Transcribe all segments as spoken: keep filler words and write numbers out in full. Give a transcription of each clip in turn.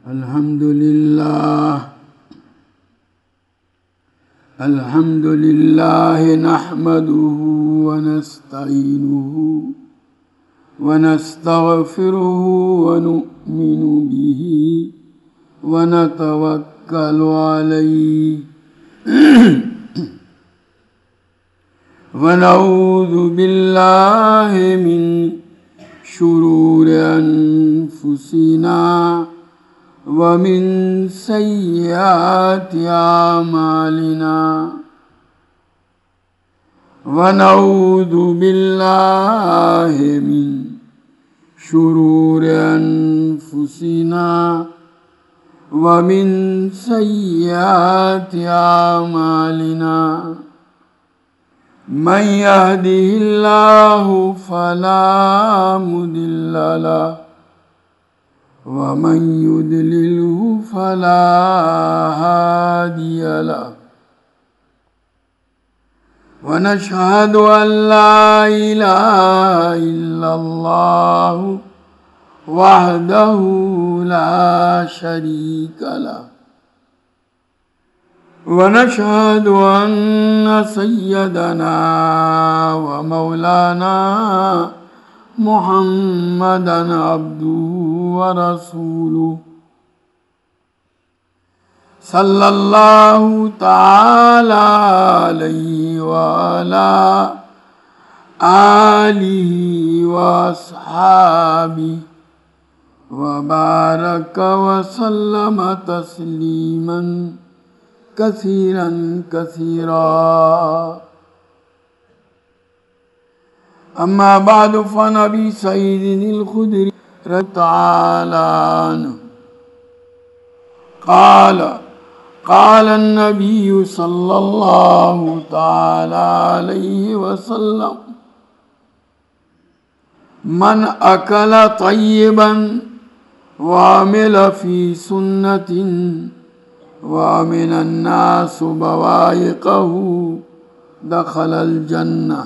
الحمد للہ الحمد للہ نحمده ونستعینه ونستغفره ونؤمن به ونتوکل علیہ ونعوذ باللہ من شرور انفسنا ومن سیئات اعمالنا ونعوذ باللہ من شرور انفسنا ومن سیئات اعمالنا من يهده الله فلا مضل له ومن يضلله فلا هادي له ونشهد أن لا إله إلا الله وحده لا شريك له ونشهد أن سيدنا ومولانا محمدا عبده ورسوله صلى الله تعالى عليه وعلى آله وأصحابه وبارك وسلم تسليما كثيرا كثيرا. أما بعد فنبي سعيد الخدري تعالى عنه قال قال النبي صلى الله تعالى عليه وسلم من أكل طيبا وعمل في سنة ومن الناس بوائقه دخل الجنة.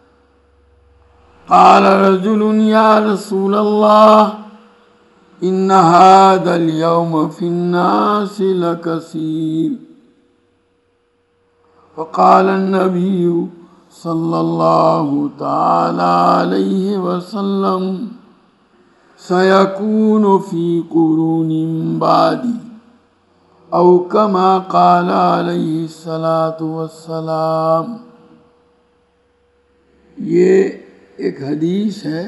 قال رجل يا رسول الله إن هذا اليوم في الناس لكثير. فقال النبي صلى الله تعالى عليه وسلم سيكون في قرون بعدي او کما قال علیہ الصلاۃ والسلام. یہ ایک حدیث ہے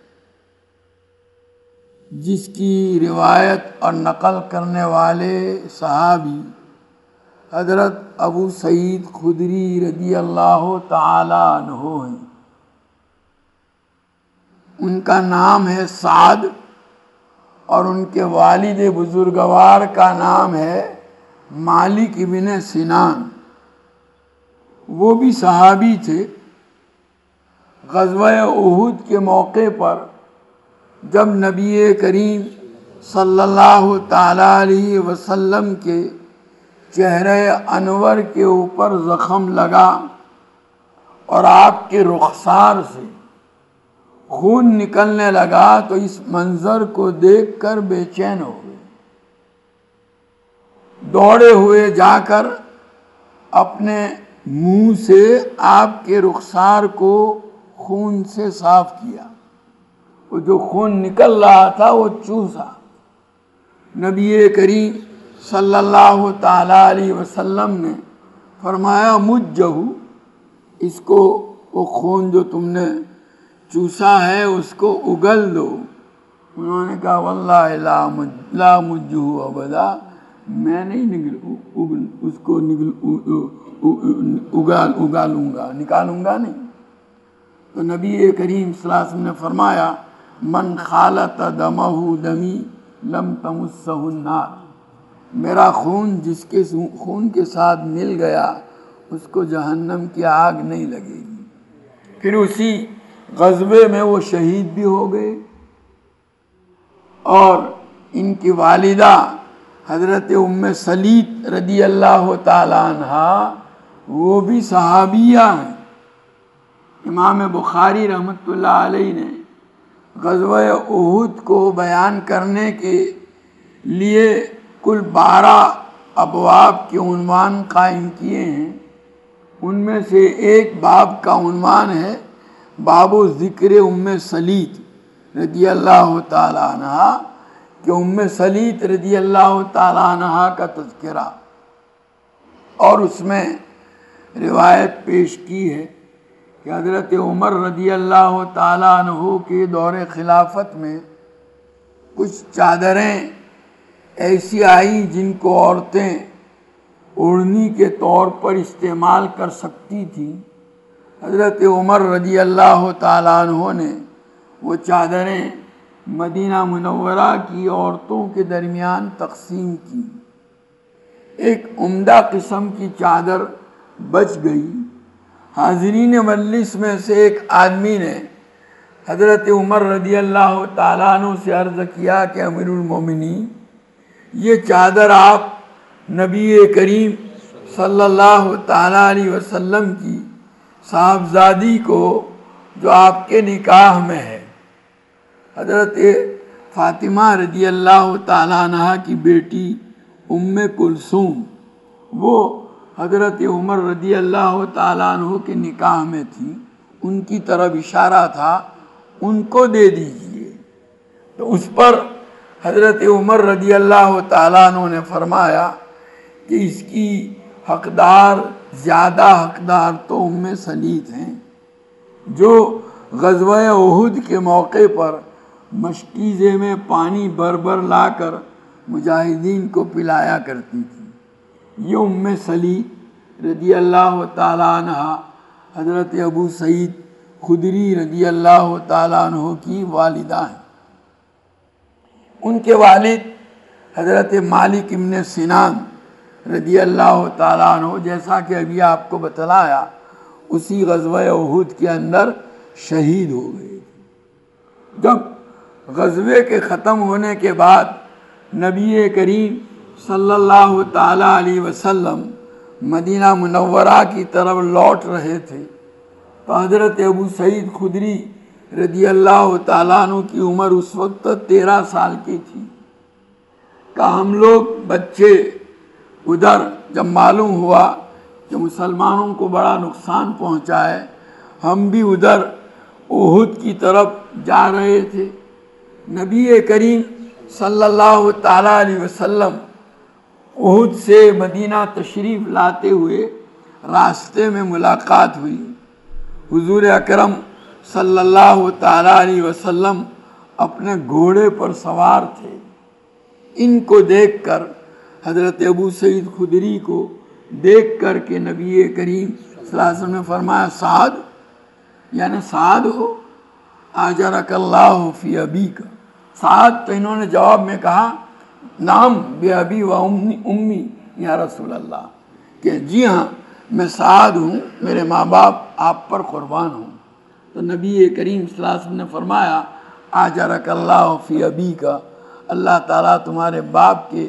جس کی روایت اور نقل کرنے والے صحابی حضرت ابو سعید خدری رضی اللہ تعالی عنہ ہیں. ان کا نام ہے سعد اور ان کے والد بزرگوار کا نام ہے مالک ابن سنان. وہ بھی صحابی تھے. غزوہ احد کے موقع پر جب نبی کریم صلی اللہ تعالی علیہ وسلم کے چہرہ انور کے اوپر زخم لگا اور آپ کے رخسار سے خون نکلنے لگا تو اس منظر کو دیکھ کر بے چین ہو گئے. دوڑے ہوئے جا کر اپنے منہ سے آپ کے رخسار کو خون سے صاف کیا. وہ جو خون نکل رہا تھا وہ چوسا. نبی کریم صلی اللہ تعالی علیہ وسلم نے فرمایا مجھو، اس کو وہ خون جو تم نے چوسا ہے اس کو اگل دو. انہوں نے کہا واللہ لا مجھو ابدا، میں نہیں نگل اس کو نگل اگال اگالوں گا نکالوں گا نہیں. تو نبی کریم صلی اللہ علیہ وسلم نے فرمایا من خالط دمہ دمی لم تمسہ النار. میرا خون جس کے خون کے ساتھ مل گیا اس کو جہنم کی آگ نہیں لگے گی. پھر اسی غزوے میں وہ شہید بھی ہو گئے اور ان کی والدہ حضرت ام سلیت رضی اللہ تعالی عنہا وہ بھی صحابیہ ہیں. امام بخاری رحمۃ اللہ علیہ نے غزوہ احد کو بیان کرنے کے لیے کل بارہ ابواب کے عنوان قائم کیے ہیں۔ ان میں سے ایک باب کا عنوان ہے باب و ذکر ام سلیط رضی اللہ تعالیٰ عنہ، کہ ام سلیط رضی اللہ تعالیٰ عنہ کا تذکرہ، اور اس میں روایت پیش کی ہے کہ حضرت عمر رضی اللہ تعالیٰ عنہ کے دور خلافت میں کچھ چادریں ایسی آئیں جن کو عورتیں اوڑھنی کے طور پر استعمال کر سکتی تھیں۔ حضرت عمر رضی اللہ تعالیٰ عنہ نے وہ چادریں مدینہ منورہ کی عورتوں کے درمیان تقسیم کی۔ ایک عمدہ قسم کی چادر بچ گئی۔ حاضرین مجلس میں سے ایک آدمی نے حضرت عمر رضی اللہ تعالیٰ عنہ سے عرض کیا کہ امیر المومنین، یہ چادر آپ نبی کریم صلی اللہ تعالیٰ علیہ وسلم کی صاحبزادی کو جو آپ کے نکاح میں ہے، حضرت فاطمہ رضی اللہ تعالیٰ عنہ کی بیٹی ام کلثوم، وہ حضرت عمر رضی اللہ تعالیٰ عنہ کے نکاح میں تھی، ان کی طرف اشارہ تھا، ان کو دے دیجئے۔ تو اس پر حضرت عمر رضی اللہ تعالیٰ عنہ نے فرمایا کہ اس کی حقدار زیادہ حقدار تو ام سلیط ہیں، جو غزوہ احد کے موقع پر مشکیزے میں پانی بھر بھر لا کر مجاہدین کو پلایا کرتی تھی۔ یہ ام سلیط رضی اللہ تعالیٰ عنہ حضرت ابو سعید خدری رضی اللہ تعالیٰ عنہ کی والدہ ہیں۔ ان کے والد حضرت مالک ابن سنان رضی اللہ تعالیٰ عنہ، جیسا کہ ابھی آپ کو بتلایا، اسی غزوہ احد کے اندر شہید ہو گئے۔ جب غزوے کے ختم ہونے کے بعد نبی کریم صلی اللہ تعالیٰ علیہ وسلم مدینہ منورہ کی طرف لوٹ رہے تھے تو حضرت ابو سعید خدری رضی اللہ تعالیٰ عنہ کی عمر اس وقت تیرہ سال کی تھی۔ کہ ہم لوگ بچے ادھر جب معلوم ہوا کہ مسلمانوں کو بڑا نقصان پہنچا ہے، ہم بھی ادھر احد کی طرف جا رہے تھے۔ نبی کریم صلی اللہ تعالیٰ علیہ وسلم احد سے مدینہ تشریف لاتے ہوئے راستے میں ملاقات ہوئی۔ حضور اکرم صلی اللہ تعالیٰ علیہ وسلم اپنے گھوڑے پر سوار تھے۔ ان کو دیکھ کر حضرت ابو سعید خدری کو دیکھ کر کے نبی کریم صلی اللہ علیہ وسلم نے فرمایا، سعد، یعنی سعد ہو، آجرک اللہ فی ابیک۔ سعد، تو انہوں نے جواب میں کہا، نام بے ابی و امی یا رسول اللہ، کہ جی ہاں میں سعد ہوں، میرے ماں باپ آپ پر قربان ہوں۔ تو نبی کریم صلی اللہ علیہ وسلم نے فرمایا، آجرک اللہ فی ابیک، اللہ تعالیٰ تمہارے باپ کے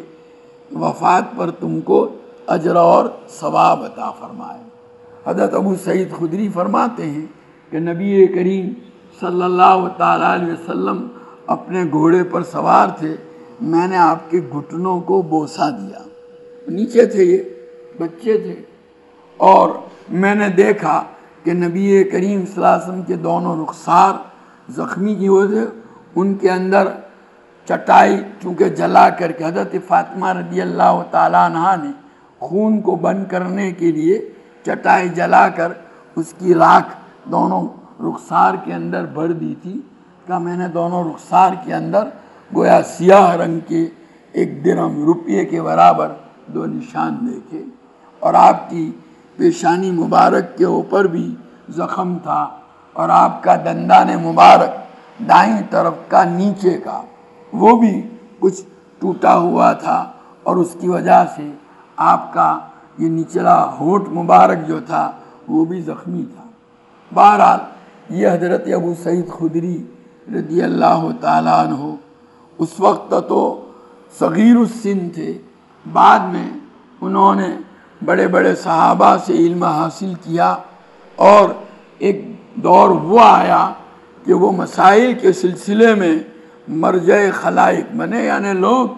وفات پر تم کو اجر اور ثواب عطا فرمائے۔ حضرت ابو سعید خدری فرماتے ہیں کہ نبی کریم صلی اللہ تعالیٰ علیہ وسلم اپنے گھوڑے پر سوار تھے، میں نے آپ کے گھٹنوں کو بوسہ دیا، نیچے تھے، یہ بچے تھے، اور میں نے دیکھا کہ نبی کریم صلی اللہ علیہ وسلم کے دونوں رخسار زخمی کی وجہ سے ان کے اندر چٹائی چونکہ جلا کر کے، حضرت فاطمہ رضی اللہ تعالیٰ عنہ نے خون کو بند کرنے کے لیے چٹائی جلا کر اس کی راکھ دونوں رخسار کے اندر بھر دی تھی۔ کہ میں نے دونوں رخسار کے اندر گویا سیاہ رنگ کے ایک درہم روپیے کے برابر دو نشان دیکھے، اور آپ کی پیشانی مبارک کے اوپر بھی زخم تھا، اور آپ کا دندان مبارک دائیں طرف کا نیچے کا وہ بھی کچھ ٹوٹا ہوا تھا، اور اس کی وجہ سے آپ کا یہ نچلا ہونٹ مبارک جو تھا وہ بھی زخمی تھا۔ بہرحال یہ حضرت ابو سعید خدری رضی اللہ تعالیٰ عنہ اس وقت تو صغیر السن تھے، بعد میں انہوں نے بڑے بڑے صحابہ سے علم حاصل کیا، اور ایک دور وہ آیا کہ وہ مسائل کے سلسلے میں مرجع خلائق بنے، یعنی لوگ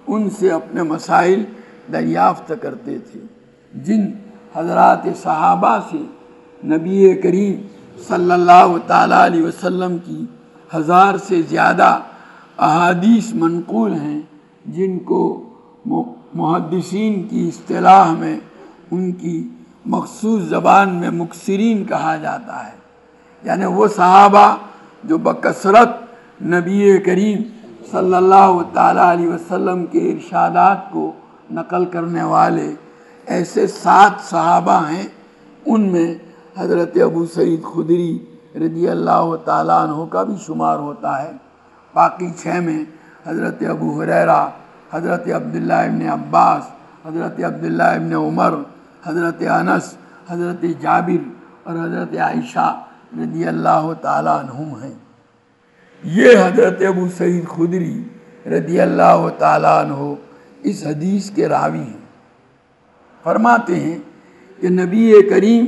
ان سے اپنے مسائل دریافت کرتے تھے۔ جن حضرات صحابہ سے نبی کریم صلی اللہ تعالیٰ علیہ وسلم کی ہزار سے زیادہ احادیث منقول ہیں، جن کو محدثین کی اصطلاح میں ان کی مخصوص زبان میں مکثرین کہا جاتا ہے، یعنی وہ صحابہ جو بکثرت نبی کریم صلی اللہ تعالیٰ علیہ وسلم کے ارشادات کو نقل کرنے والے ایسے سات صحابہ ہیں۔ ان میں حضرت ابو سعید خدری رضی اللہ تعالیٰ عنہ کا بھی شمار ہوتا ہے۔ باقی چھ میں حضرت ابو ہریرہ، حضرت عبداللہ ابن عباس، حضرت عبداللہ ابن عمر، حضرت انس، حضرت جابر اور حضرت عائشہ رضی اللہ تعالیٰ عنہم ہیں۔ یہ حضرت ابو سعید خدری رضی اللہ تعالیٰ عنہ اس حدیث کے راوی ہیں۔ فرماتے ہیں کہ نبی کریم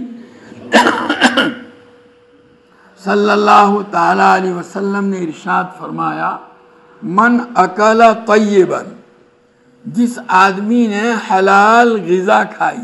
صلی اللہ تعالیٰ علیہ وسلم نے ارشاد فرمایا، من اکل طیبا، جس آدمی نے حلال غذا کھائی،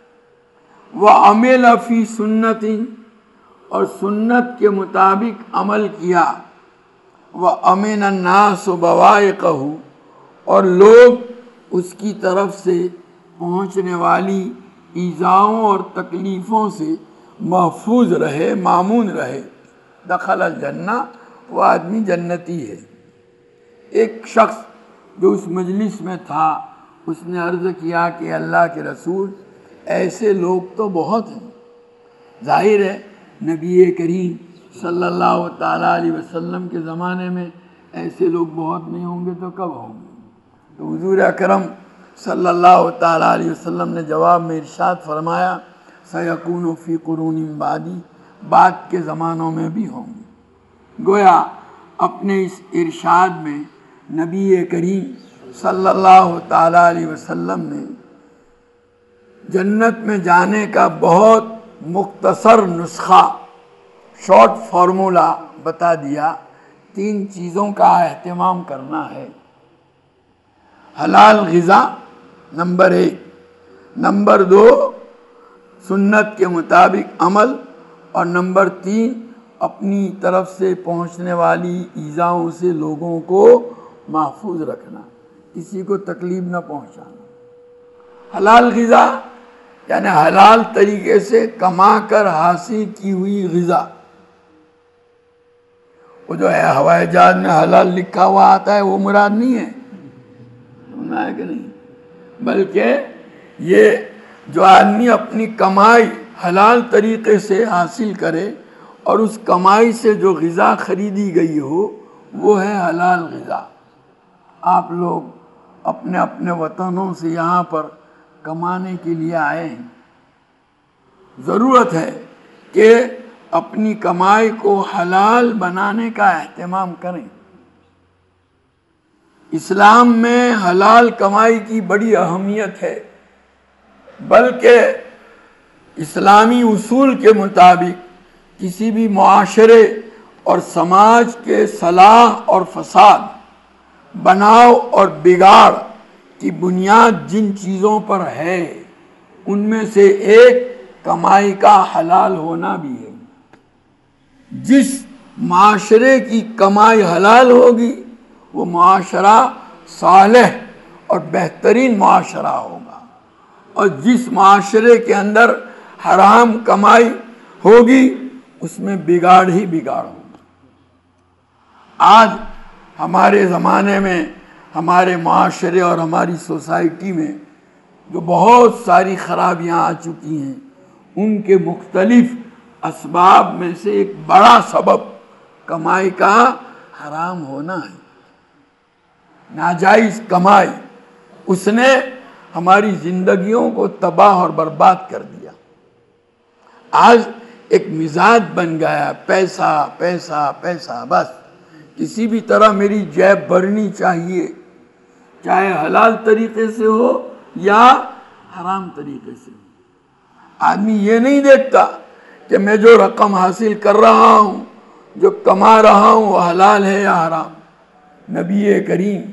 وعمل فی سنت، اور سنت کے مطابق عمل کیا، وامن الناس بوائقہ، اور لوگ اس کی طرف سے پہنچنے والی ایذاؤں اور تکلیفوں سے محفوظ رہے، مامون رہے، دخل الجنہ، وہ آدمی جنتی ہے۔ ایک شخص جو اس مجلس میں تھا، اس نے عرض کیا کہ اللہ کے رسول، ایسے لوگ تو بہت ہیں، ظاہر ہے نبی کریم صلی اللہ تعالیٰ علیہ وسلم کے زمانے میں ایسے لوگ بہت نہیں ہوں گے تو کب ہوں گے؟ تو حضور اکرم صلی اللہ تعالیٰ علیہ وسلم نے جواب میں ارشاد فرمایا، سَيَكُونُ فِي قُرُونٍ بَعْدِي، بعد کے زمانوں میں بھی ہوں گے۔ گویا اپنے اس ارشاد میں نبی کریم صلی اللہ تعالیٰ علیہ وسلم نے جنت میں جانے کا بہت مختصر نسخہ، شارٹ فارمولا بتا دیا۔ تین چیزوں کا اہتمام کرنا ہے: حلال غذا نمبر ایک، نمبر دو سنت کے مطابق عمل، اور نمبر تین اپنی طرف سے پہنچنے والی ایذاؤں سے لوگوں کو محفوظ رکھنا، کسی کو تکلیف نہ پہنچانا۔ حلال غذا یعنی حلال طریقے سے کما کر حاصل کی ہوئی غذا۔ وہ جو ہے ہوائی جہاز میں حلال لکھا ہوا آتا ہے، وہ مراد نہیں ہے، سننا ہے کہ نہیں؟ بلکہ یہ جو آدمی اپنی کمائی حلال طریقے سے حاصل کرے اور اس کمائی سے جو غذا خریدی گئی ہو، وہ ہے حلال غذا۔ آپ لوگ اپنے اپنے وطنوں سے یہاں پر کمانے کے لیے آئے ہیں، ضرورت ہے کہ اپنی کمائی کو حلال بنانے کا اہتمام کریں۔ اسلام میں حلال کمائی کی بڑی اہمیت ہے، بلکہ اسلامی اصول کے مطابق کسی بھی معاشرے اور سماج کے صلاح اور فساد، بناؤ اور بگاڑ کی بنیاد جن چیزوں پر ہے، ان میں سے ایک کمائی کا حلال ہونا بھی ہے۔ جس معاشرے کی کمائی حلال ہوگی، وہ معاشرہ صالح اور بہترین معاشرہ ہوگا، اور جس معاشرے کے اندر حرام کمائی ہوگی، اس میں بگاڑ ہی بگاڑ ہوگا۔ آج ہمارے زمانے میں ہمارے معاشرے اور ہماری سوسائٹی میں جو بہت ساری خرابیاں آ چکی ہیں، ان کے مختلف اسباب میں سے ایک بڑا سبب کمائی کا حرام ہونا ہے۔ ناجائز کمائی، اس نے ہماری زندگیوں کو تباہ اور برباد کر دیا۔ آج ایک مزاج بن گیا، پیسہ پیسہ پیسہ، بس کسی بھی طرح میری جیب بھرنی چاہیے، چاہے حلال طریقے سے ہو یا حرام طریقے سے ہو۔ آدمی یہ نہیں دیکھتا کہ میں جو رقم حاصل کر رہا ہوں، جو کما رہا ہوں، وہ حلال ہے یا حرام۔ نبی کریم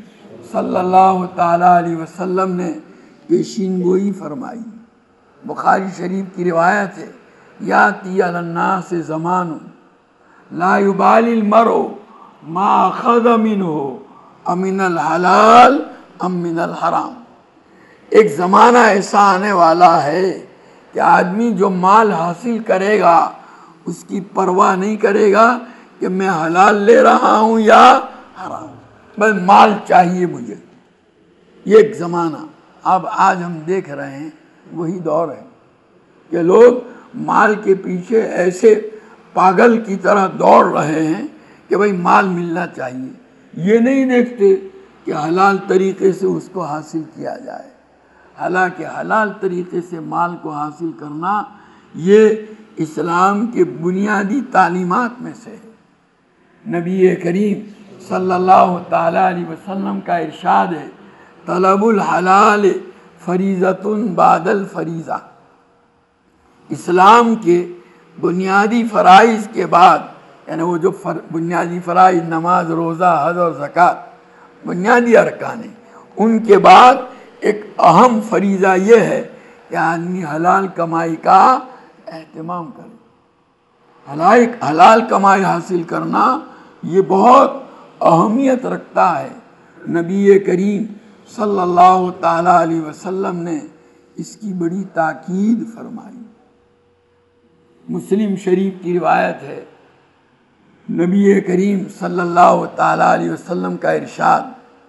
صلی اللہ تعالیٰ علیہ وسلم نے پیشین گوئی فرمائی۔ بخاری شریف کی روایت ہے، یاتی علی الناس زمان لا یبالی المرء ما اخذ منہ امن الحلال ام من الحرام۔ ایک زمانہ ایسا آنے والا ہے کہ آدمی جو مال حاصل کرے گا اس کی پرواہ نہیں کرے گا کہ میں حلال لے رہا ہوں یا حرام، بس مال چاہیے مجھے۔ یہ ایک زمانہ اب آج ہم دیکھ رہے ہیں، وہی دور ہے کہ لوگ مال کے پیچھے ایسے پاگل کی طرح دوڑ رہے ہیں کہ بھئی مال ملنا چاہیے، یہ نہیں دیکھتے کہ حلال طریقے سے اس کو حاصل کیا جائے۔ حالانکہ حلال طریقے سے مال کو حاصل کرنا یہ اسلام کے بنیادی تعلیمات میں سے ہے۔ نبی کریم صلی اللہ تعالیٰ علیہ وسلم کا ارشاد ہے، طلب الحلال فریضۃ بعد الفریضہ۔ اسلام کے بنیادی فرائض کے بعد، یعنی وہ جو بنیادی فرائض نماز، روزہ، حج اور زکوٰۃ بنیادی ارکان ہیں، ان کے بعد ایک اہم فریضہ یہ ہے کہ آدمی حلال کمائی کا اہتمام کرے۔ حلال حلال کمائی حاصل کرنا یہ بہت اہمیت رکھتا ہے۔ نبی کریم صلی اللہ تعالیٰ علیہ وسلم نے اس کی بڑی تاکید فرمائی۔ مسلم شریف کی روایت ہے، نبی کریم صلی اللہ تعالیٰ علیہ وسلم کا ارشاد،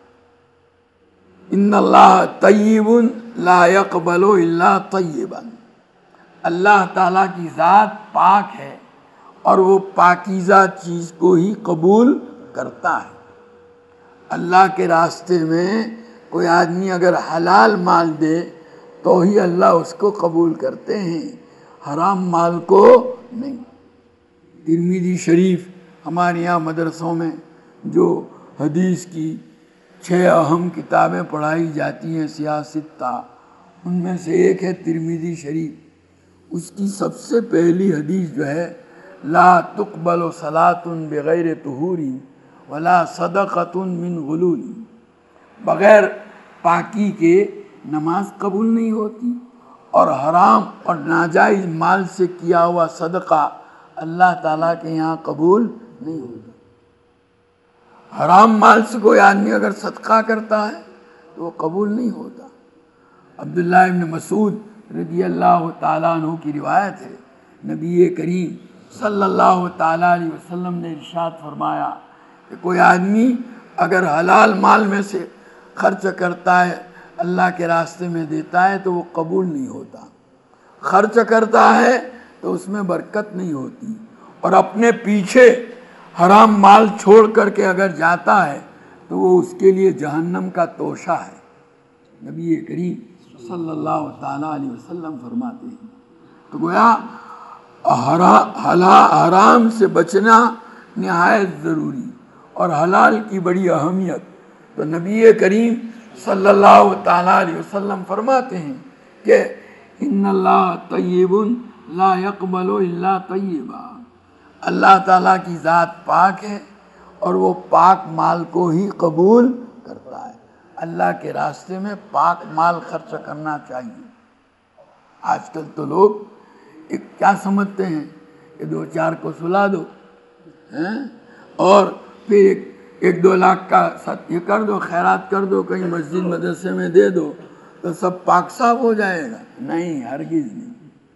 ان اللہ طیب لا یقبل الا طیبا۔ اللہ تعالیٰ کی ذات پاک ہے اور وہ پاکیزہ چیز کو ہی قبول کرتا ہے۔ اللہ کے راستے میں کوئی آدمی اگر حلال مال دے تو ہی اللہ اس کو قبول کرتے ہیں، حرام مال کو نہیں۔ ترمذی شریف ہمارے یہاں مدرسوں میں جو حدیث کی چھ اہم کتابیں پڑھائی جاتی ہیں سیاستہ، ان میں سے ایک ہے ترمذی شریف۔ اس کی سب سے پہلی حدیث جو ہے، لا تقبل صلاۃ بغیر طہور ولا صدقۃ من غلول، بغیر پاکی کے نماز قبول نہیں ہوتی، اور حرام اور ناجائز مال سے کیا ہوا صدقہ اللہ تعالیٰ کے یہاں قبول نہیں ہوتا۔ حرام مال سے کوئی آدمی اگر صدقہ کرتا ہے تو وہ قبول نہیں ہوتا۔ عبداللہ ابن مسعود رضی اللہ تعالیٰ عنہ کی روایت ہے، نبی کریم صلی اللہ تعالیٰ علیہ وسلم نے ارشاد فرمایا کہ کوئی آدمی اگر حلال مال میں سے خرچ کرتا ہے، اللہ کے راستے میں دیتا ہے تو وہ قبول نہیں ہوتا۔ خرچ کرتا ہے تو اس میں برکت نہیں ہوتی، اور اپنے پیچھے حرام مال چھوڑ کر کے اگر جاتا ہے تو وہ اس کے لیے جہنم کا توشہ ہے۔ نبی کریم صلی اللہ تعالیٰ علیہ وسلم فرماتے ہیں، تو گویا حرام سے بچنا نہایت ضروری اور حلال کی بڑی اہمیت۔ تو نبی کریم صلی اللہ تعالیٰ علیہ وسلم فرماتے ہیں کہ ان اللہ طیب لا یقبل الا طیبا، اللہ تعالیٰ کی ذات پاک ہے اور وہ پاک مال کو ہی قبول کرتا ہے۔ اللہ کے راستے میں پاک مال خرچ کرنا چاہیے۔ آج کل تو لوگ ایک کیا سمجھتے ہیں کہ دو چار کو سلا دو اور پھر ایک ایک دو لاکھ کا یہ کر دو، خیرات کر دو، کہیں مسجد مدرسے میں دے دو تو سب پاک صاف ہو جائے گا۔ نہیں، ہرگز نہیں۔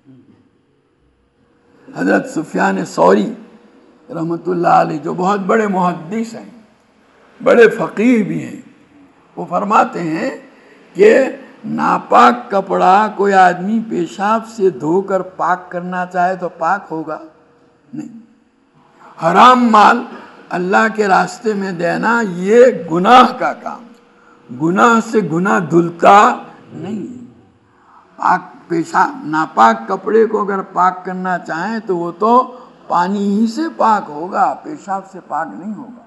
حضرت سفیان ثوری رحمۃ اللہ علیہ جو بہت بڑے محدث ہیں، بڑے فقیہ بھی ہیں، وہ فرماتے ہیں کہ ناپاک کپڑا کوئی آدمی پیشاب سے دھو کر پاک کرنا چاہے تو پاک ہوگا نہیں۔ حرام مال اللہ کے راستے میں دینا یہ گناہ کا کام، گناہ سے گناہ دھلتا نہیں۔ پاک پیشاب ناپاک کپڑے کو اگر پاک کرنا چاہیں تو وہ تو پانی ہی سے پاک ہوگا، پیشاب سے پاک نہیں ہوگا۔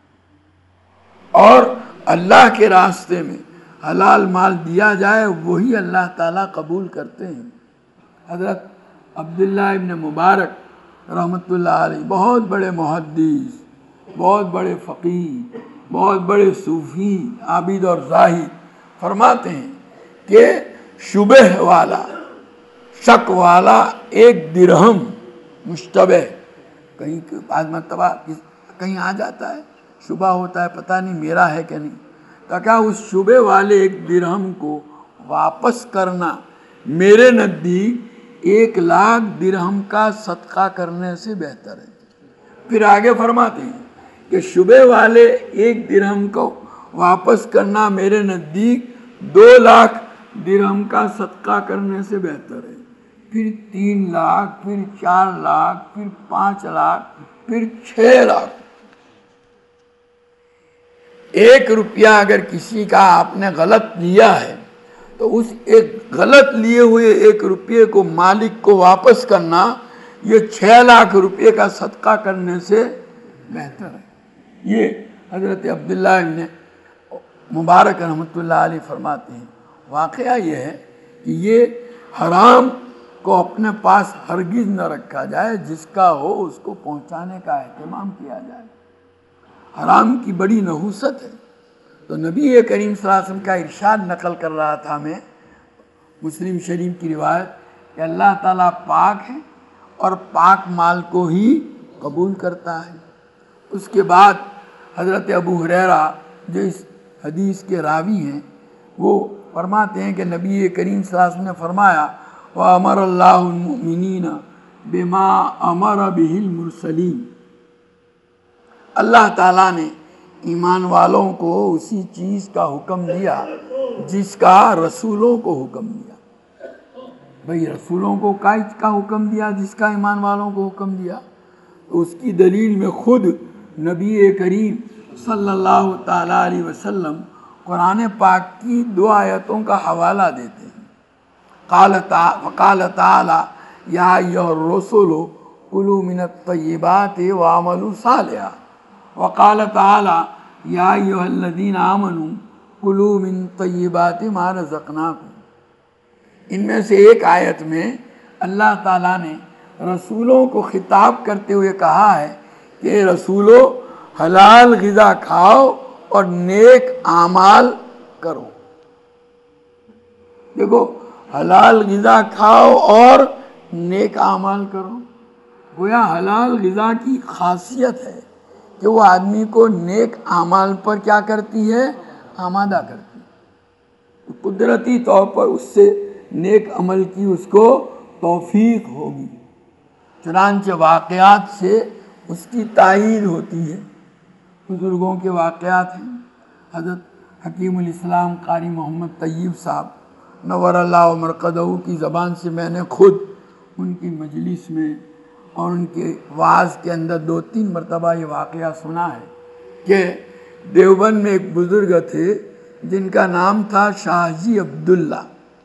اور اللہ کے راستے میں حلال مال دیا جائے وہی اللہ تعالیٰ قبول کرتے ہیں۔ حضرت عبداللہ ابن مبارک رحمۃ اللہ علیہ بہت بڑے محدث، بہت بڑے فقیہ، بہت بڑے صوفی عابد اور زاہد فرماتے ہیں کہ شبہ والا، شک والا ایک درہم مشتبہ، کہیں بعض مرتبہ کہیں آ جاتا ہے، شبہ ہوتا ہے پتہ نہیں میرا ہے کہ نہیں، تو کیا اس شبہ والے ایک درہم کو واپس کرنا میرے نزدیک ایک لاکھ درہم کا صدقہ کرنے سے بہتر ہے۔ پھر آگے فرماتے ہیں کہ شبہ والے ایک درہم کو واپس کرنا میرے نزدیک دو لاکھ درہم کا صدقہ کرنے سے بہتر ہے، پھر تین لاکھ، پھر چار لاکھ، پھر پانچ لاکھ، پھر چھ لاکھ۔ ایک روپیہ اگر کسی کا آپ نے غلط لیا ہے تو اس ایک غلط لیے ہوئے ایک روپیے کو مالک کو واپس کرنا یہ چھ لاکھ روپے کا صدقہ کرنے سے بہتر ہے۔ یہ حضرت عبداللہ ابن مبارک رحمۃ اللہ علیہ فرماتے ہیں۔ واقعہ یہ ہے کہ یہ حرام کو اپنے پاس ہرگز نہ رکھا جائے، جس کا ہو اس کو پہنچانے کا اہتمام کیا جائے۔ حرام کی بڑی نحوست ہے۔ تو نبی کریم صلی اللہ علیہ وسلم کا ارشاد نقل کر رہا تھا میں، مسلم شریف کی روایت، کہ اللہ تعالیٰ پاک ہے اور پاک مال کو ہی قبول کرتا ہے۔ اس کے بعد حضرت ابو ہریرہ جو اس حدیث کے راوی ہیں وہ فرماتے ہیں کہ نبی کریم صلی اللہ علیہ وسلم نے فرمایا وَأَمَرَ اللَّهُ الْمُؤْمِنِينَ بِمَا أَمَرَ بِهِ الْمُرْسَلِينَ، اللہ تعالیٰ نے ایمان والوں کو اسی چیز کا حکم دیا جس کا رسولوں کو حکم دیا۔ بھئی رسولوں کو کائچ کا حکم دیا جس کا ایمان والوں کو حکم دیا؟ تو اس کی دلیل میں خود نبی کریم صلی اللہ تعالیٰ علیہ وسلم قرآن پاک کی دو آیتوں کا حوالہ دیتے ہیں۔ قال تعالی یا ایھا الرسل کلوا من الطیبات واعملوا صالحا، وقال تعالی یا ایھا الذین آمنوا کلوا من طیبات ما رزقناکم۔ ان میں سے ایک آیت میں اللہ تعالیٰ نے رسولوں کو خطاب کرتے ہوئے کہا ہے کہ رسولو حلال غذا کھاؤ اور نیک اعمال کرو۔ دیکھو، حلال غذا کھاؤ اور نیک اعمال کرو، گویا حلال غذا کی خاصیت ہے کہ وہ آدمی کو نیک اعمال پر کیا کرتی ہے؟ آمادہ کرتی ہے۔ قدرتی طور پر اس سے نیک عمل کی اس کو توفیق ہوگی، چنانچہ واقعات سے اس کی تائید ہوتی ہے۔ بزرگوں کے واقعات ہیں، حضرت حکیم الاسلام قاری محمد طیب صاحب نور اللہ مرقدہ کی زبان سے میں نے خود ان کی مجلس میں اور ان کے وعظ کے اندر دو تین مرتبہ یہ واقعہ سنا ہے کہ دیوبند میں ایک بزرگ تھے جن کا نام تھا شاہ جی عبداللہ۔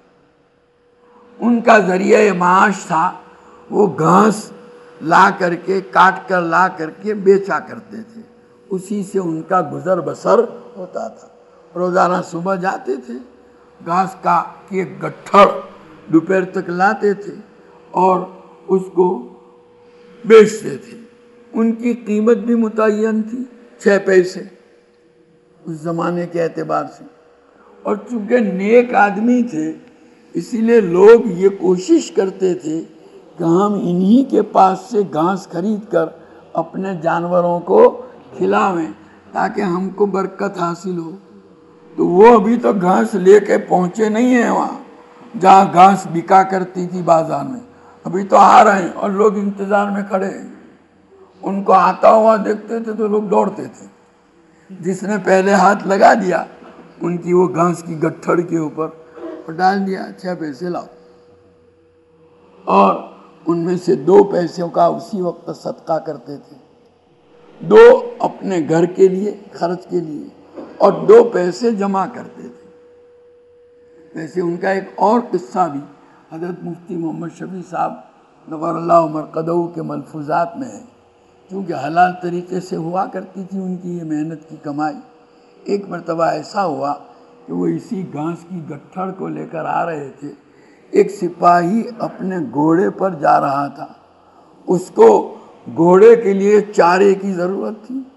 ان کا ذریعہ معاش تھا وہ گھاس لا کر کے کاٹ کر لا کر کے بیچا کرتے تھے، اسی سے ان کا گزر بسر ہوتا تھا۔ روزانہ صبح جاتے تھے، گھاس کا کے گٹھڑ دوپہر تک لاتے تھے اور اس کو بیچتے تھے۔ ان کی قیمت بھی متعین تھی، چھ پیسے اس زمانے کے اعتبار سے، اور چونکہ نیک آدمی تھے اسی لیے لوگ یہ کوشش کرتے تھے کہ ہم انہی کے پاس سے گھاس خرید کر اپنے جانوروں کو کھلاویں تاکہ ہم کو برکت حاصل ہو۔ تو وہ ابھی تو گھاس لے کے پہنچے نہیں ہیں وہاں جہاں گھاس بکا کرتی تھی بازار میں، ابھی تو آ رہے ہیں اور لوگ انتظار میں کھڑے ہیں۔ ان کو آتا ہوا دیکھتے تھے تو لوگ دوڑتے تھے، جس نے پہلے ہاتھ لگا دیا ان کی وہ گھاس کی گٹھڑ کے اوپر اور ڈال دیا، چھ پیسے لاؤ، اور ان میں سے دو پیسوں کا اسی وقت صدقہ کرتے تھے، دو اپنے گھر کے لیے خرچ کے لیے اور دو پیسے جمع کرتے تھے۔ ویسے ان کا ایک اور قصہ بھی حضرت مفتی محمد شفیع صاحب نور اللہ مرقدہ کے ملفوظات میں ہے، کیونکہ حلال طریقے سے ہوا کرتی تھی ان کی یہ محنت کی کمائی۔ ایک مرتبہ ایسا ہوا کہ وہ اسی گھاس کی گٹھڑ کو لے کر آ رہے تھے، ایک سپاہی اپنے گھوڑے پر جا رہا تھا، اس کو گھوڑے کے لیے چارے کی ضرورت تھی۔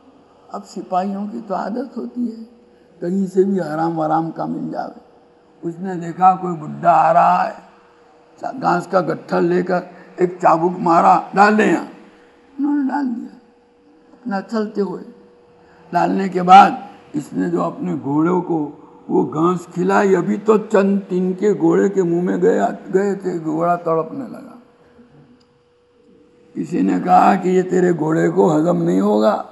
اب سپاہیوں کی تو عادت ہوتی ہے کہیں سے بھی حرام ورام کا مل جاوے. اس نے دیکھا کوئی بڈھا آ رہا ہے، گھاس کا گٹھل لے کر ایک چابک مارا، ڈال دیں یہاں. انہوں نے ڈال دیا اپنا چلتے ہوئے. ڈالنے کے بعد اس نے جو اپنے گھوڑوں کو وہ گھاس کھلائی، ابھی تو چند تن کے گھوڑے کے منہ میں گئے گئے تھے، گھوڑا تڑپنے لگا. کسی نے کہا کہ یہ تیرے گھوڑے کو ہضم نہیں ہوگا.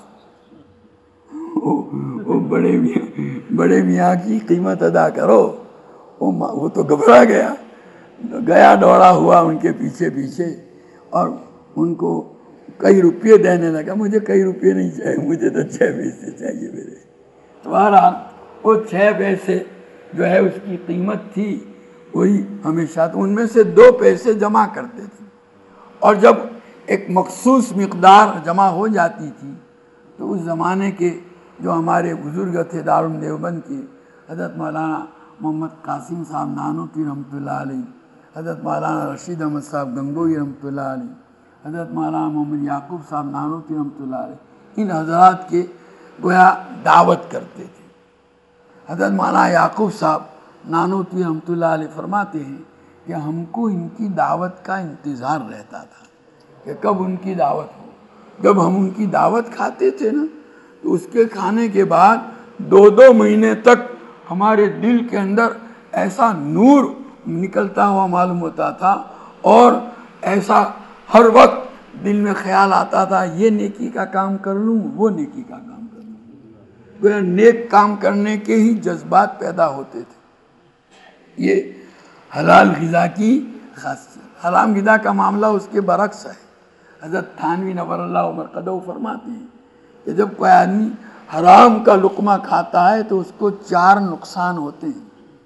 وہ بڑے میاں بڑے میاں کی قیمت ادا کرو. وہ تو گھبرا گیا، گیا دوڑا ہوا ان کے پیچھے پیچھے اور ان کو کئی روپے دینے لگا. مجھے کئی روپے نہیں چاہیے، مجھے تو چھ پیسے چاہیے میرے. تمہارا وہ چھ پیسے جو ہے اس کی قیمت تھی وہی ہمیشہ، تو ان میں سے دو پیسے جمع کرتے تھے. اور جب ایک مخصوص مقدار جمع ہو جاتی تھی تو اس زمانے کے جو ہمارے بزرگ تھے دارالعلوم دیوبند کے، حضرت مولانا محمد قاسم صاحب نانوتوی رحمۃ اللہ علیہ، حضرت مولانا رشید احمد صاحب گنگوئی رحمۃ اللہ علیہ، حضرت مولانا محمد یعقوب صاحب نانوتوی رحمۃ اللہ علیہ، ان حضرات کے گویا دعوت کرتے تھے. حضرت مولانا یعقوب صاحب نانوتوی رحمۃ اللہ علیہ فرماتے ہیں کہ ہم کو ان کی دعوت کا انتظار رہتا تھا کہ کب ان کی دعوت ہو. جب ہم ان کی دعوت کھاتے تھے نا تو اس کے کھانے کے بعد دو دو مہینے تک ہمارے دل کے اندر ایسا نور نکلتا ہوا معلوم ہوتا تھا، اور ایسا ہر وقت دل میں خیال آتا تھا یہ نیکی کا کام کر لوں، وہ نیکی کا کام کر لوں. گویا نیک کام کرنے کے ہی جذبات پیدا ہوتے تھے. یہ حلال غذا کی خاصیت. حرام غذا کا معاملہ اس کے برعکس ہے. حضرت تھانوی نور اللہ مرقدہ فرماتے ہیں کہ جب کوئی آدمی حرام کا لقمہ کھاتا ہے تو اس کو چار نقصان ہوتے ہیں.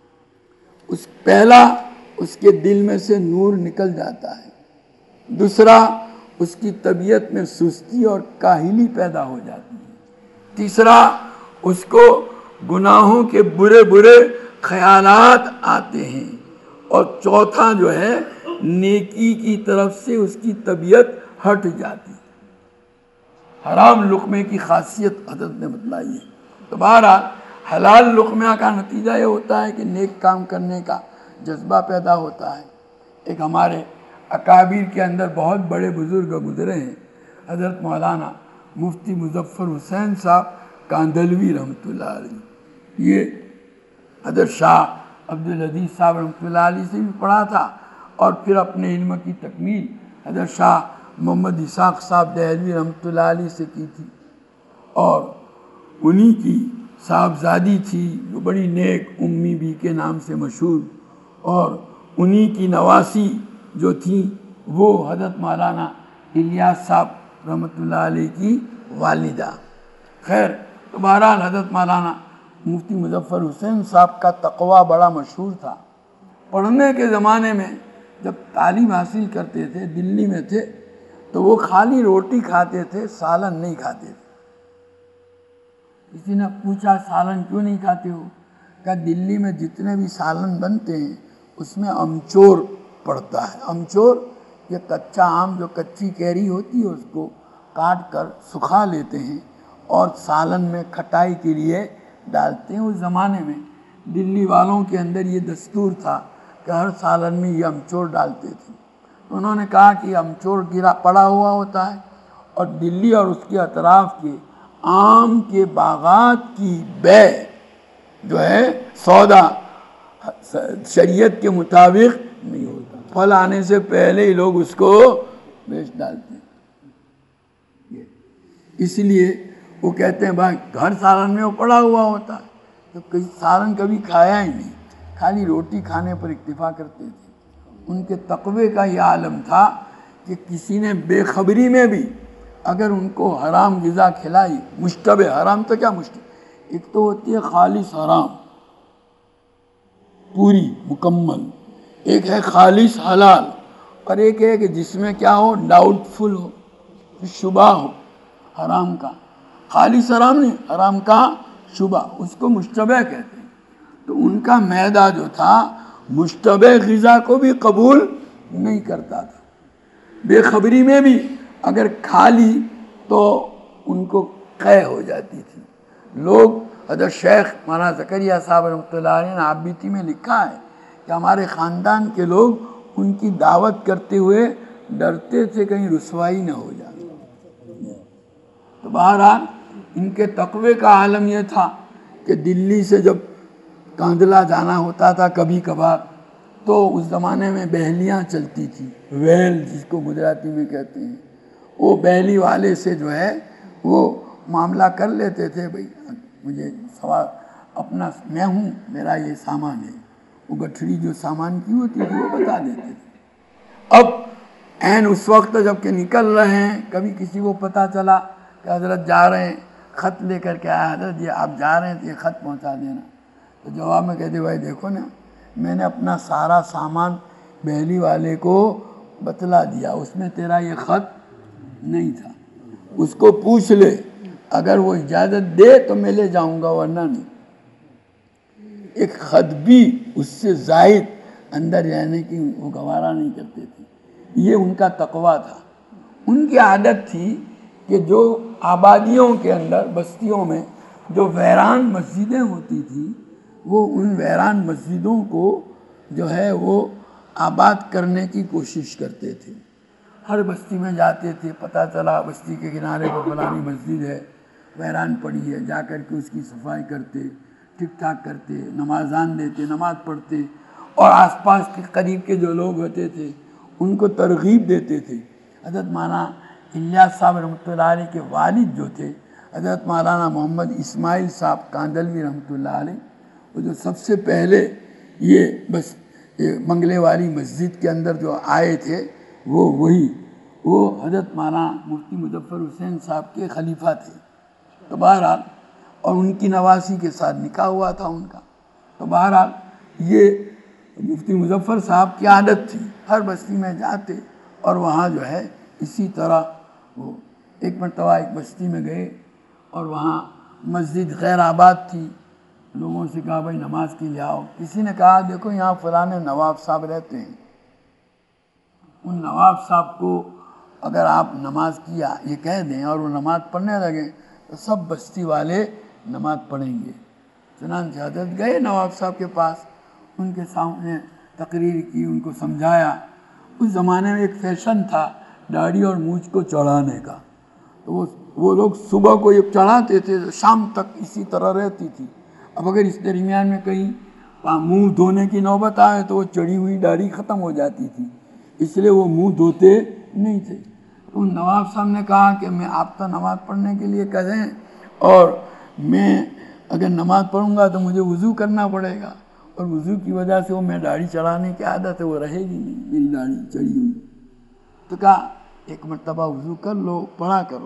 اس پہلا اس کے دل میں سے نور نکل جاتا ہے. دوسرا اس کی طبیعت میں سستی اور کاہلی پیدا ہو جاتی ہے. تیسرا اس کو گناہوں کے برے برے خیالات آتے ہیں. اور چوتھا جو ہے نیکی کی طرف سے اس کی طبیعت ہٹ جاتی ہے. حرام لقمے کی خاصیت حضرت نے بتلائی ہے. تو بہرحال حلال لقمہ کا نتیجہ یہ ہوتا ہے کہ نیک کام کرنے کا جذبہ پیدا ہوتا ہے. ایک ہمارے اکابر کے اندر بہت بڑے بزرگ گزرے ہیں، حضرت مولانا مفتی مظفر حسین صاحب کاندلوی رحمۃ اللہ علیہ. یہ حضرت شاہ عبدالعزیز صاحب رحمۃ اللہ علیہ سے بھی پڑھا تھا اور پھر اپنے علم کی تکمیل حضرت شاہ محمد اسحاق صاحب دہلوی رحمۃ اللہ علیہ سے کی تھی. اور انہی کی صاحبزادی تھی جو بڑی نیک امی بی کے نام سے مشہور، اور انہی کی نواسی جو تھی وہ حضرت مولانا الیاس صاحب رحمۃ اللہ علیہ کی والدہ. خیر تو بہرحال حضرت مولانا مفتی مظفر حسین صاحب کا تقوی بڑا مشہور تھا. پڑھنے کے زمانے میں جب تعلیم حاصل کرتے تھے دلی میں تھے تو وہ خالی روٹی کھاتے تھے، سالن نہیں کھاتے تھے. کسی نے پوچھا سالن کیوں نہیں کھاتے ہو؟ کہ دلی میں جتنے بھی سالن بنتے ہیں اس میں امچور پڑتا ہے. امچور یہ کچا آم جو کچی کیری ہوتی ہے اس کو کاٹ کر سکھا لیتے ہیں اور سالن میں کھٹائی کے لیے ڈالتے ہیں. اس زمانے میں دلی والوں کے اندر یہ دستور تھا کہ ہر سالن میں یہ امچور ڈالتے تھے. انہوں نے کہا کہ امچور گرا پڑا ہوا ہوتا ہے اور دلی اور اس کے اطراف کے آم کے باغات کی بے جو ہے سودا شریعت کے مطابق نہیں ہوتا. پھل آنے سے پہلے ہی لوگ اس کو بیچ ڈالتے ہیں. اس لیے وہ کہتے ہیں بھائی گھر سالن میں وہ پڑا ہوا ہوتا ہے تو کئی سالن کبھی کھایا ہی نہیں، خالی روٹی کھانے پر اکتفا کرتے تھے. ان کے تقوی کا یہ عالم تھا کہ کسی نے بے خبری میں بھی اگر ان کو حرام غذا کھلائی، مشتبہ حرام تو کیا مشتبہ، ایک تو ہوتی ہے خالص حرام پوری مکمل، ایک ہے خالص حلال، اور ایک ہے کہ جس میں کیا ہو ڈاؤٹ فل ہو، شبہ ہو حرام کا. خالص حرام نہیں، حرام کا شبہ، اس کو مشتبہ کہتے ہیں. تو ان کا معدہ جو تھا مشتبہ غذا کو بھی قبول نہیں کرتا تھا. بے خبری میں بھی اگر کھا لی تو ان کو قے ہو جاتی تھی. لوگ حضرت شیخ مولانا زکریا صاحب رحمۃ اللہ علیہ نے عابدی میں لکھا ہے کہ ہمارے خاندان کے لوگ ان کی دعوت کرتے ہوئے ڈرتے تھے کہیں رسوائی نہ ہو جائے. تو بہرحال ان کے تقوی کا عالم یہ تھا کہ دلی سے جب کاندھلا جانا ہوتا تھا کبھی کبھار تو اس زمانے میں بہلیاں چلتی تھی، ویل جس کو گجراتی میں کہتے ہیں. وہ بہلی والے سے جو ہے وہ معاملہ کر لیتے تھے، بھئی مجھے سوال اپنا میں ہوں، میرا یہ سامان ہے. وہ گٹھڑی جو سامان کی ہوتی تھی وہ بتا دیتے تھے. اب عین اس وقت جب کہ نکل رہے ہیں، کبھی کسی کو پتہ چلا کہ حضرت جا رہے ہیں، خط لے کر کے آیا، حضرت یہ آپ جا رہے ہیں تو یہ خط پہنچا دینا. تو جواب میں کہتے بھائی دیکھو نا، میں نے اپنا سارا سامان بہلی والے کو بتلا دیا، اس میں تیرا یہ خط نہیں تھا. اس کو پوچھ لے، اگر وہ اجازت دے تو میں لے جاؤں گا ورنہ نہیں. ایک خط بھی اس سے زائد اندر رہنے کی وہ گوارا نہیں کرتے تھے. یہ ان کا تقویٰ تھا. ان کی عادت تھی کہ جو آبادیوں کے اندر بستیوں میں جو ویران مسجدیں ہوتی تھیں وہ ان ویران مسجدوں کو جو ہے وہ آباد کرنے کی کوشش کرتے تھے. ہر بستی میں جاتے تھے، پتہ چلا بستی کے کنارے پر فلانی مسجد ہے ویران پڑی ہے، جا کر کے اس کی صفائی کرتے، ٹھیک ٹھاک کرتے، نمازان دیتے، نماز پڑھتے، اور آس پاس کے قریب کے جو لوگ ہوتے تھے ان کو ترغیب دیتے تھے. حضرت مولانا الیاس صاحب رحمۃ اللہ علیہ کے والد جو تھے حضرت مولانا محمد اسماعیل صاحب کاندلوی رحمۃ اللہ علیہ، وہ جو سب سے پہلے یہ بس منگلے والی مسجد کے اندر جو آئے تھے وہ وہی وہ حضرت مولانا مفتی مظفر حسین صاحب کے خلیفہ تھے. تو بہرحال اور ان کی نواسی کے ساتھ نکاح ہوا تھا ان کا. تو بہرحال یہ مفتی مظفر صاحب کی عادت تھی، ہر بستی میں جاتے اور وہاں جو ہے اسی طرح وہ ایک مرتبہ ایک بستی میں گئے اور وہاں مسجد غیر آباد تھی. لوگوں سے کہا بھائی نماز کے لیے آؤ. کسی نے کہا دیکھو یہاں فلاں نواب صاحب رہتے ہیں، ان نواب صاحب کو اگر آپ نماز کیا یہ کہہ دیں اور وہ نماز پڑھنے لگیں تو سب بستی والے نماز پڑھیں گے. چنانچہ حضرت گئے نواب صاحب کے پاس، ان کے سامنے تقریر کی، ان کو سمجھایا. اس زمانے میں ایک فیشن تھا داڑھی اور مونچھ کو چڑھانے کا. تو وہ وہ لوگ صبح کو یہ چڑھاتے تھے، شام تک اسی طرح رہتی تھی. اب اگر اس درمیان میں کہیں منہ دھونے کی نوبت آئے تو وہ چڑھی ہوئی داڑھی ختم ہو جاتی تھی، اس لیے وہ منہ دھوتے نہیں تھے. تو نواب صاحب نے کہا کہ میں آپ تو نماز پڑھنے کے لیے کہیں اور میں اگر نماز پڑھوں گا تو مجھے وضو کرنا پڑے گا، اور وضو کی وجہ سے وہ میں داڑھی چڑھانے کی عادت ہے وہ رہے گی نہیں میری داڑھی چڑھی ہوئی. تو کہا ایک مرتبہ وضو کر لو، پڑھا کرو.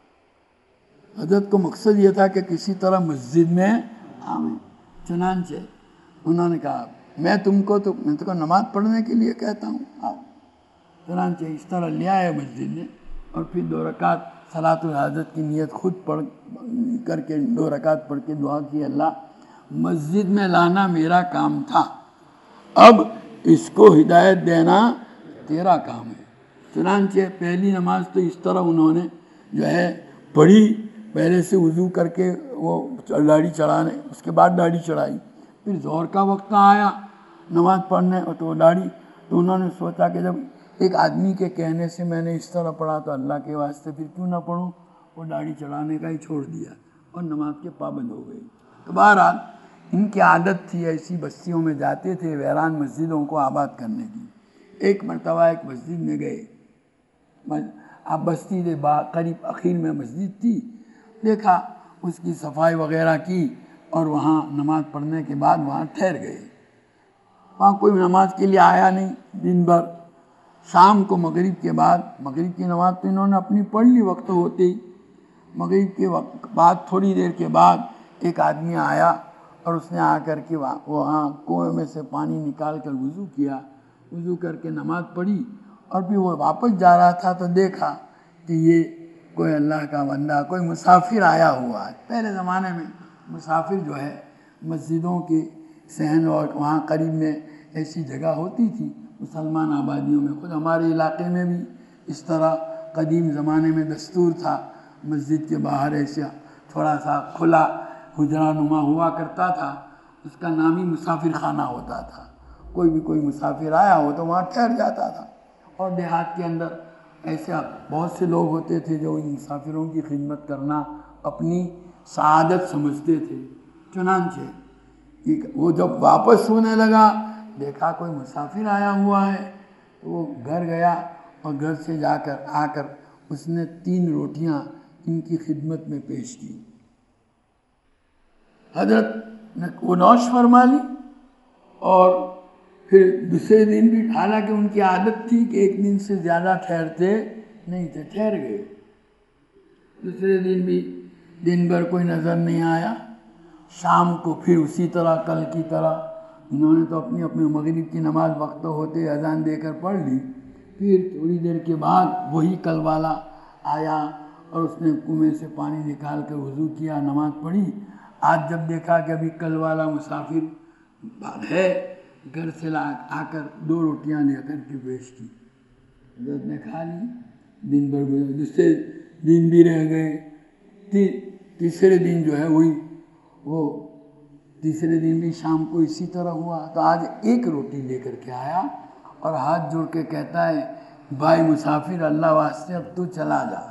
حضرت کو مقصد یہ تھا کہ کسی طرح مسجد میں آئیں. چنانچہ انہوں نے کہا میں تم کو تو میں تو کو نماز پڑھنے کے لیے کہتا ہوں آؤ. چنانچہ اس طرح لے آئے مسجد میں اور پھر دو رکعت صلاۃ الحاجت کی نیت خود پڑھ کر کے دو رکعت پڑھ کے دعا کی، اللہ مسجد میں لانا میرا کام تھا، اب اس کو ہدایت دینا تیرا کام ہے. چنانچہ پہلی نماز تو اس طرح انہوں نے جو ہے پڑھی، پہلے سے وضو کر کے وہ داڑھی چڑھانے، اس کے بعد داڑھی چڑھائی. پھر ظہر کا وقت آیا نماز پڑھنے تو وہ داڑھی، تو انہوں نے سوچا کہ جب ایک آدمی کے کہنے سے میں نے اس طرح پڑھا تو اللہ کے واسطے پھر کیوں نہ پڑھوں. وہ داڑھی چڑھانے کا ہی چھوڑ دیا اور نماز کے پابند ہو گئے. تو بہرحال ان کی عادت تھی ایسی بستیوں میں جاتے تھے ویران مسجدوں کو آباد کرنے کی. ایک مرتبہ ایک مسجد میں گئے، آپ بستی کے قریب اخیر میں مسجد تھی، دیکھا اس کی صفائی وغیرہ کی اور وہاں نماز پڑھنے کے بعد وہاں ٹھہر گئے. وہاں کوئی نماز کے لیے آیا نہیں دن بھر. شام کو مغرب کے بعد، مغرب کی نماز تو انہوں نے اپنی پڑھ لی وقت ہوتے ہی، مغرب کے وقت بعد تھوڑی دیر کے بعد ایک آدمی آیا اور اس نے آ کر کے وہاں کنویں میں سے پانی نکال کر وضو کیا، وضو کر کے نماز پڑھی اور پھر وہ واپس جا رہا تھا تو دیکھا کہ یہ کوئی اللہ کا بندہ، کوئی مسافر آیا ہوا ہے. پہلے زمانے میں مسافر جو ہے مسجدوں کے صحن اور وہاں قریب میں ایسی جگہ ہوتی تھی مسلمان آبادیوں میں، خود ہمارے علاقے میں بھی اس طرح قدیم زمانے میں دستور تھا. مسجد کے باہر ایسا تھوڑا سا کھلا حجرہ نما ہوا کرتا تھا، اس کا نام ہی مسافر خانہ ہوتا تھا۔ کوئی بھی کوئی مسافر آیا ہو تو وہاں ٹھہر جاتا تھا، اور دیہات کے اندر ایسا بہت سے لوگ ہوتے تھے جو ان مسافروں کی خدمت کرنا اپنی سعادت سمجھتے تھے۔ چنانچہ وہ جب واپس ہونے لگا، دیکھا کوئی مسافر آیا ہوا ہے، تو وہ گھر گیا اور گھر سے جا کر آ کر اس نے تین روٹیاں ان کی خدمت میں پیش کی۔ حضرت نے وہ نوش فرما لی، اور پھر دوسرے دن بھی، حالانکہ ان کی عادت تھی کہ ایک دن سے زیادہ ٹھہرتے نہیں تھے، ٹھہر گئے۔ دوسرے دن بھی دن بھر کوئی نظر نہیں آیا، شام کو پھر اسی طرح کل کی طرح انہوں نے تو اپنی اپنی مغرب کی نماز وقت ہوتے اذان دے کر پڑھ لی۔ پھر تھوڑی دیر کے بعد وہی کل والا آیا اور اس نے کنویں سے پانی نکال کر وضو کیا، نماز پڑھی۔ آج جب دیکھا کہ ابھی کل والا مسافر ہے، گھر سے لا آ کر دو روٹیاں لے کر کے پیش کی، حضرت نے کھا لی۔ دن بھر گزر، دوسرے دن بھی رہ گئے، تیسرے دن جو ہے وہی وہ تیسرے دن بھی شام کو اسی طرح ہوا، تو آج ایک روٹی لے کر کے آیا اور ہاتھ جوڑ کے کہتا ہے، بھائی مسافر، اللہ واسطے اب تو چلا جا۔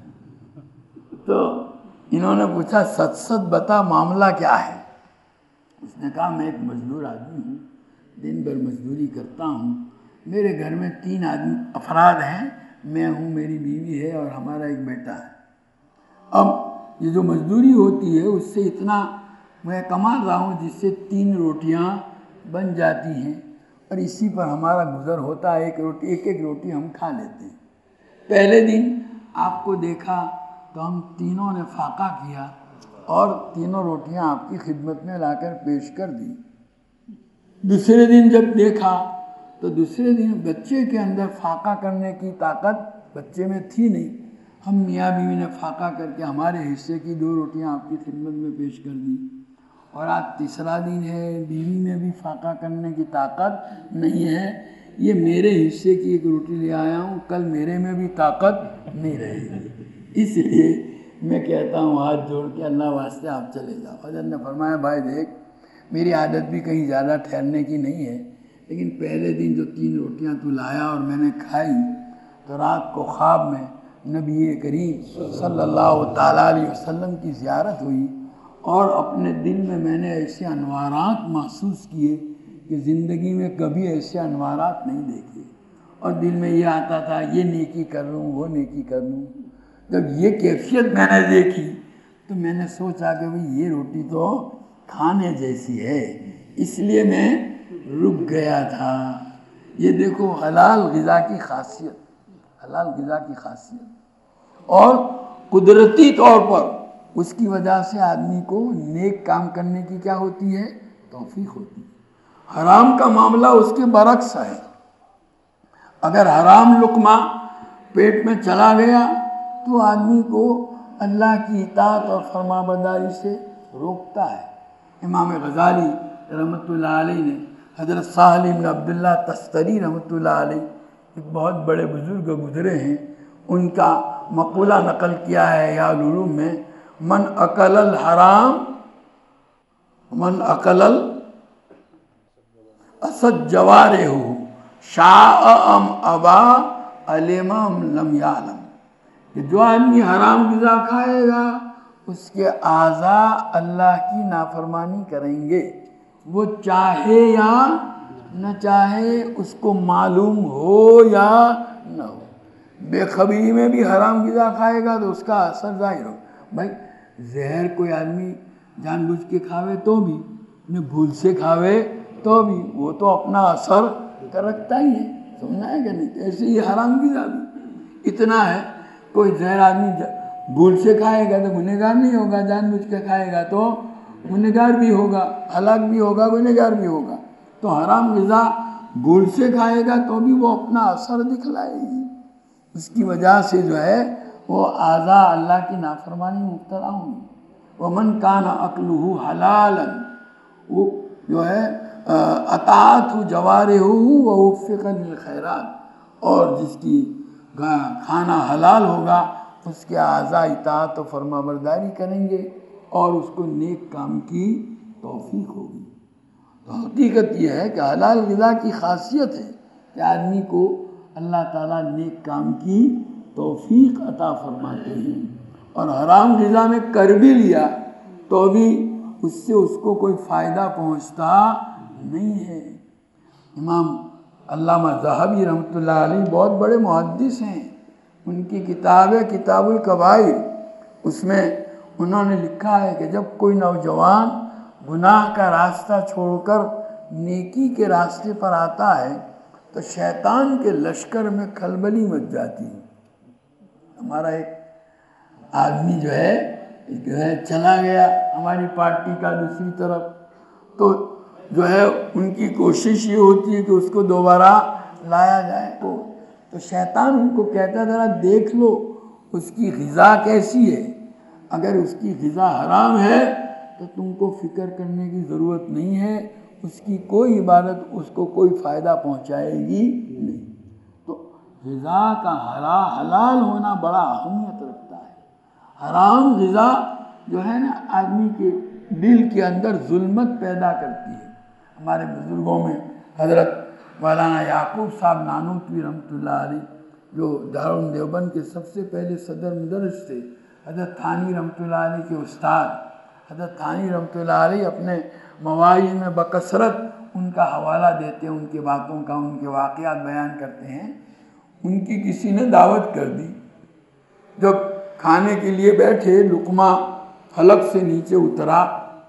تو انہوں نے پوچھا، سچ سچ بتا معاملہ کیا ہے؟ اس نے کہا، میں ایک مزدور آدمی ہوں، دن بھر مزدوری کرتا ہوں، میرے گھر میں تین آدمی افراد ہیں، میں ہوں، میری بیوی ہے اور ہمارا ایک بیٹا ہے۔ اب یہ جو مزدوری ہوتی ہے اس سے اتنا میں کما رہا ہوں جس سے تین روٹیاں بن جاتی ہیں، اور اسی پر ہمارا گزر ہوتا ہے، ایک روٹی ایک ایک روٹی ہم کھا لیتے ہیں۔ پہلے دن آپ کو دیکھا تو ہم تینوں نے فاقہ کیا اور تینوں روٹیاں آپ کی خدمت میں لا کر پیش کر دی۔ دوسرے دن جب دیکھا تو دوسرے دن بچے کے اندر فاقہ کرنے کی طاقت بچے میں تھی نہیں، ہم میاں بیوی نے فاقہ کر کے ہمارے حصے کی دو روٹیاں آپ کی خدمت میں پیش کر دی۔ اور آج تیسرا دن ہے، بیوی میں بھی فاقہ کرنے کی طاقت نہیں ہے، یہ میرے حصے کی ایک روٹی لے آیا ہوں، کل میرے میں بھی طاقت نہیں رہے گی، اس لیے میں کہتا ہوں ہاتھ جوڑ کے، اللہ واسطے آپ چلے جاؤ۔ حضرت نے فرمایا، بھائی دیکھ، میری عادت بھی کہیں زیادہ ٹھہرنے کی نہیں ہے، لیکن پہلے دن جو تین روٹیاں تو لایا اور میں نے کھائی، تو رات کو خواب میں نبی کریم صلی اللہ تعالیٰ علیہ وسلم کی زیارت ہوئی، اور اپنے دل میں میں نے ایسے انوارات محسوس کیے کہ زندگی میں کبھی ایسے انوارات نہیں دیکھے، اور دل میں یہ آتا تھا، یہ نیکی کر لوں، وہ نیکی کر لوں۔ جب یہ کیفیت میں نے دیکھی تو میں نے سوچا کہ بھئی یہ روٹی تو کھانے جیسی ہے، اس لیے میں رک گیا تھا۔ یہ دیکھو حلال غذا کی خاصیت، حلال غذا کی خاصیت، اور قدرتی طور پر اس کی وجہ سے آدمی کو نیک کام کرنے کی کیا ہوتی ہے؟ توفیق ہوتی ہے۔ حرام کا معاملہ اس کے برعکس ہے، اگر حرام لقمہ پیٹ میں چلا گیا تو آدمی کو اللہ کی اطاعت اور فرما برداری سے روکتا ہے۔ امام غزالی رحمۃ اللہ علیہ نے حضرت سہل بن عبداللہ تستری رحمۃ اللہ علیہ، ایک بہت بڑے بزرگ گزرے ہیں، ان کا مقولہ نقل کیا ہے احیاء العلوم میں، من اکل الحرام من اکل اسد جوارہ شاء ام ابا علم ام لم یعلم، کہ جو آدمی حرام غذا کھائے گا اس کے اعضاء اللہ کی نافرمانی کریں گے، وہ چاہے یا نہ چاہے، اس کو معلوم ہو یا نہ ہو۔ بے خبری میں بھی حرام غذا کھائے گا تو اس کا اثر ظاہر ہو۔ بھائی زہر کوئی آدمی جان بوجھ کے کھاوے تو بھی، انہیں بھول سے کھاوے تو بھی، وہ تو اپنا اثر رکھتا ہی ہے، سمجھنا ہے کہ نہیں؟ ایسے ہی حرام غذا بھی اتنا ہے، کوئی زہر آدمی بھول سے کھائے گا تو گنہگار نہیں ہوگا، جان بوجھ کے کھائے گا تو گنہگار بھی ہوگا، ہلاک بھی ہوگا، گنہگار بھی ہوگا۔ تو حرام غذا بھول سے کھائے گا تو بھی وہ اپنا اثر دکھلائے گی، اس کی وجہ سے جو ہے وہ اعضاء اللہ کی نافرمانی مبتلا ہوں گے۔ وَمَنْ كَانَ أَكْلُهُ حَلَالًا، وہ جو ہے اطاعتُ جَوَارِحُهُ وَوُفِّقَ لِلْخَيْرَاتِ، اور جس کی کھانا حلال ہوگا اس کے اعضاء اطاعت و فرما برداری کریں گے اور اس کو نیک کام کی توفیق ہوگی۔ تو حقیقت یہ ہے کہ حلال غذا کی خاصیت ہے کہ آدمی کو اللہ تعالیٰ نیک کام کی توفیق عطا فرماتے ہیں، اور حرام غذا میں کر بھی لیا تو بھی اس سے اس کو کوئی فائدہ پہنچتا نہیں ہے۔ امام علامہ ذہبی رحمۃ اللہ علیہ بہت بڑے محدث ہیں، ان کی کتاب ہے کتاب الکبائر، اس میں انہوں نے لکھا ہے کہ جب کوئی نوجوان گناہ کا راستہ چھوڑ کر نیکی کے راستے پر آتا ہے تو شیطان کے لشکر میں کھلبلی مچ جاتی ہے۔ ہمارا ایک آدمی جو ہے جو ہے چلا گیا ہماری پارٹی کا دوسری طرف، تو جو ہے ان کی کوشش یہ ہوتی ہے کہ اس کو دوبارہ لایا جائے، تو تو شیطان ان کو کہتا ہے ذرا دیکھ لو اس کی غذا کیسی ہے، اگر اس کی غذا حرام ہے تو تم کو فکر کرنے کی ضرورت نہیں ہے، اس کی کوئی عبادت اس کو کوئی فائدہ پہنچائے گی نہیں۔ تو غذا کا حلال ہونا بڑا اہمیت رکھتا ہے۔ حرام غذا جو ہے نا آدمی کے دل کے اندر ظلمت پیدا کرتی ہے۔ ہمارے بزرگوں میں حضرت مولانا یعقوب صاحب نانوتوی رحمۃ اللہ علیہ جو دارالعلوم دیوبند کے سب سے پہلے صدر مدرس تھے، حضرت تھانی رحمۃ اللہ علیہ کے استاد حضرت تھانی رحمۃ اللہ علیہ اپنے مواعظ میں بکثرت ان کا حوالہ دیتے ہیں، ان کے باتوں کا، ان کے واقعات بیان کرتے ہیں۔ ان کی کسی نے دعوت کر دی، جب کھانے کے لیے بیٹھے لقمہ حلق سے نیچے اترا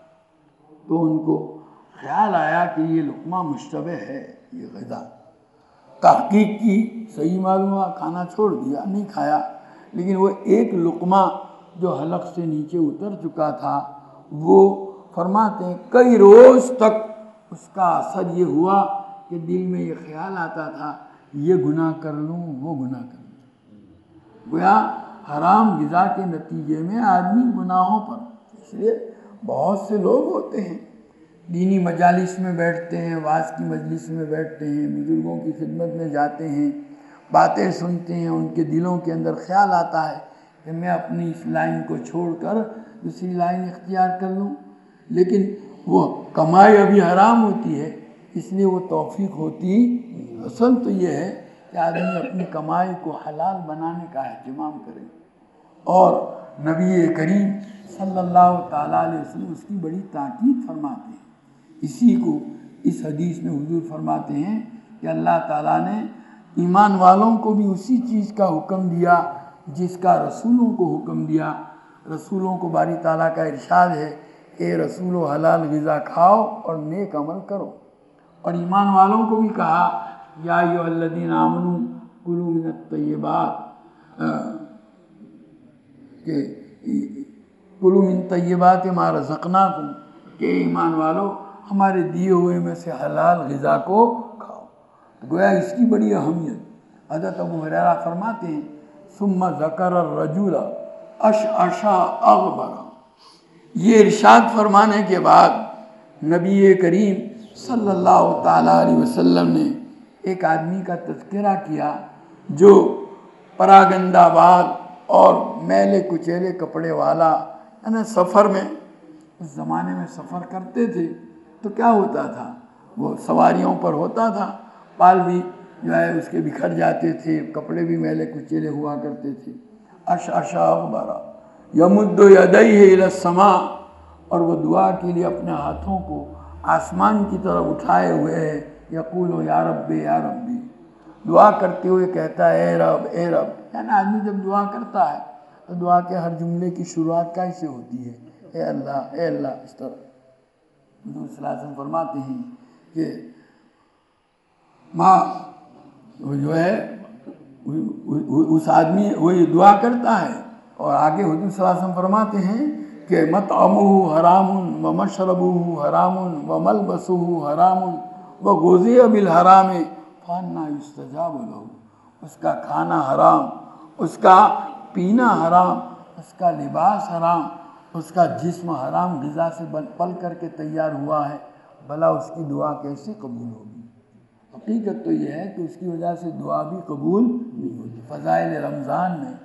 تو ان کو خیال آیا کہ یہ لقمہ مشتبہ ہے، یہ غذا تحقیق کی، صحیح معلوم ہوا، کھانا چھوڑ دیا، نہیں کھایا، لیکن وہ ایک لقمہ جو حلق سے نیچے اتر چکا تھا وہ فرماتے ہیں کئی روز تک اس کا اثر یہ ہوا کہ دل میں یہ خیال آتا تھا یہ گناہ کر لوں وہ گناہ کر لوں۔ گویا حرام غذا کے نتیجے میں آدمی گناہوں پر، اس لیے بہت سے لوگ ہوتے ہیں دینی مجالس میں بیٹھتے ہیں، واعظ کی مجلس میں بیٹھتے ہیں، بزرگوں کی خدمت میں جاتے ہیں، باتیں سنتے ہیں، ان کے دلوں کے اندر خیال آتا ہے کہ میں اپنی اس لائن کو چھوڑ کر دوسری لائن اختیار کر لوں، لیکن وہ کمائی ابھی حرام ہوتی ہے، اس لیے وہ توفیق ہوتی۔ اصل تو یہ ہے کہ آدمی اپنی کمائی کو حلال بنانے کا اہتمام کرے، اور نبی کریم صلی اللہ تعالیٰ علیہ وسلم اس کی بڑی تاکید فرماتے ہیں۔ اسی کو اس حدیث میں حضور فرماتے ہیں کہ اللہ تعالیٰ نے ایمان والوں کو بھی اسی چیز کا حکم دیا جس کا رسولوں کو حکم دیا۔ رسولوں کو باری تعالیٰ کا ارشاد ہے اے رسولو حلال غذا کھاؤ اور نیک عمل کرو، اور ایمان والوں کو بھی کہا یا ایھا الذین آمنوا کلوا من الطیبات کہ کلوا من طیبات ما رزقناکم، کہ ایمان والو ہمارے دیے ہوئے میں سے حلال غذا کو کھاؤ۔ گویا اس کی بڑی اہمیت۔ حضرت ابو ہریرہ فرماتے ہیں ثم ذکر الرجل اشعث اغبر، یہ ارشاد فرمانے کے بعد نبی کریم صلی اللہ تعالیٰ علیہ وسلم نے ایک آدمی کا تذکرہ کیا جو پراگندہ بال اور میلے کچیلے کپڑے والا، یعنی سفر میں، اس زمانے میں سفر کرتے تھے تو کیا ہوتا تھا، وہ سواریوں پر ہوتا تھا، پال بھی جو ہے اس کے بکھر جاتے تھے، کپڑے بھی میلے کچیلے ہوا کرتے تھے۔ اشعث اغبر یمد یدیہ الی السماء، اور وہ دعا کے لیے اپنے ہاتھوں کو آسمان کی طرف اٹھائے ہوئے ہے، یقول یا رب یا ربی، دعا کرتے ہوئے کہتا ہے اے رب اے رب۔ یعنی آدمی جب دعا کرتا ہے تو دعا کے ہر جملے کی شروعات کیسے ہوتی ہے، اے اللہ اے اللہ، اس طرح حضور صلی اللہ علیہ وسلم فرماتے ہیں کہ ماں جو ہے اس آدمی وہی دعا کرتا ہے، اور آگے حضور صلی اللہ علیہ وسلم فرماتے ہیں کہ مطعمہ حرام ومشربہ حرام وملبسہ حرام وغذی بالحرام فانا یستجاب لہ، اس کا کھانا حرام، اس کا پینا حرام، اس کا لباس حرام، اس کا جسم حرام غذا سے پل کر کے تیار ہوا ہے، بھلا اس کی دعا کیسے قبول ہوگی؟ حقیقت تو یہ ہے کہ اس کی وجہ سے دعا بھی قبول نہیں ہوتی۔ فضائل رمضان میں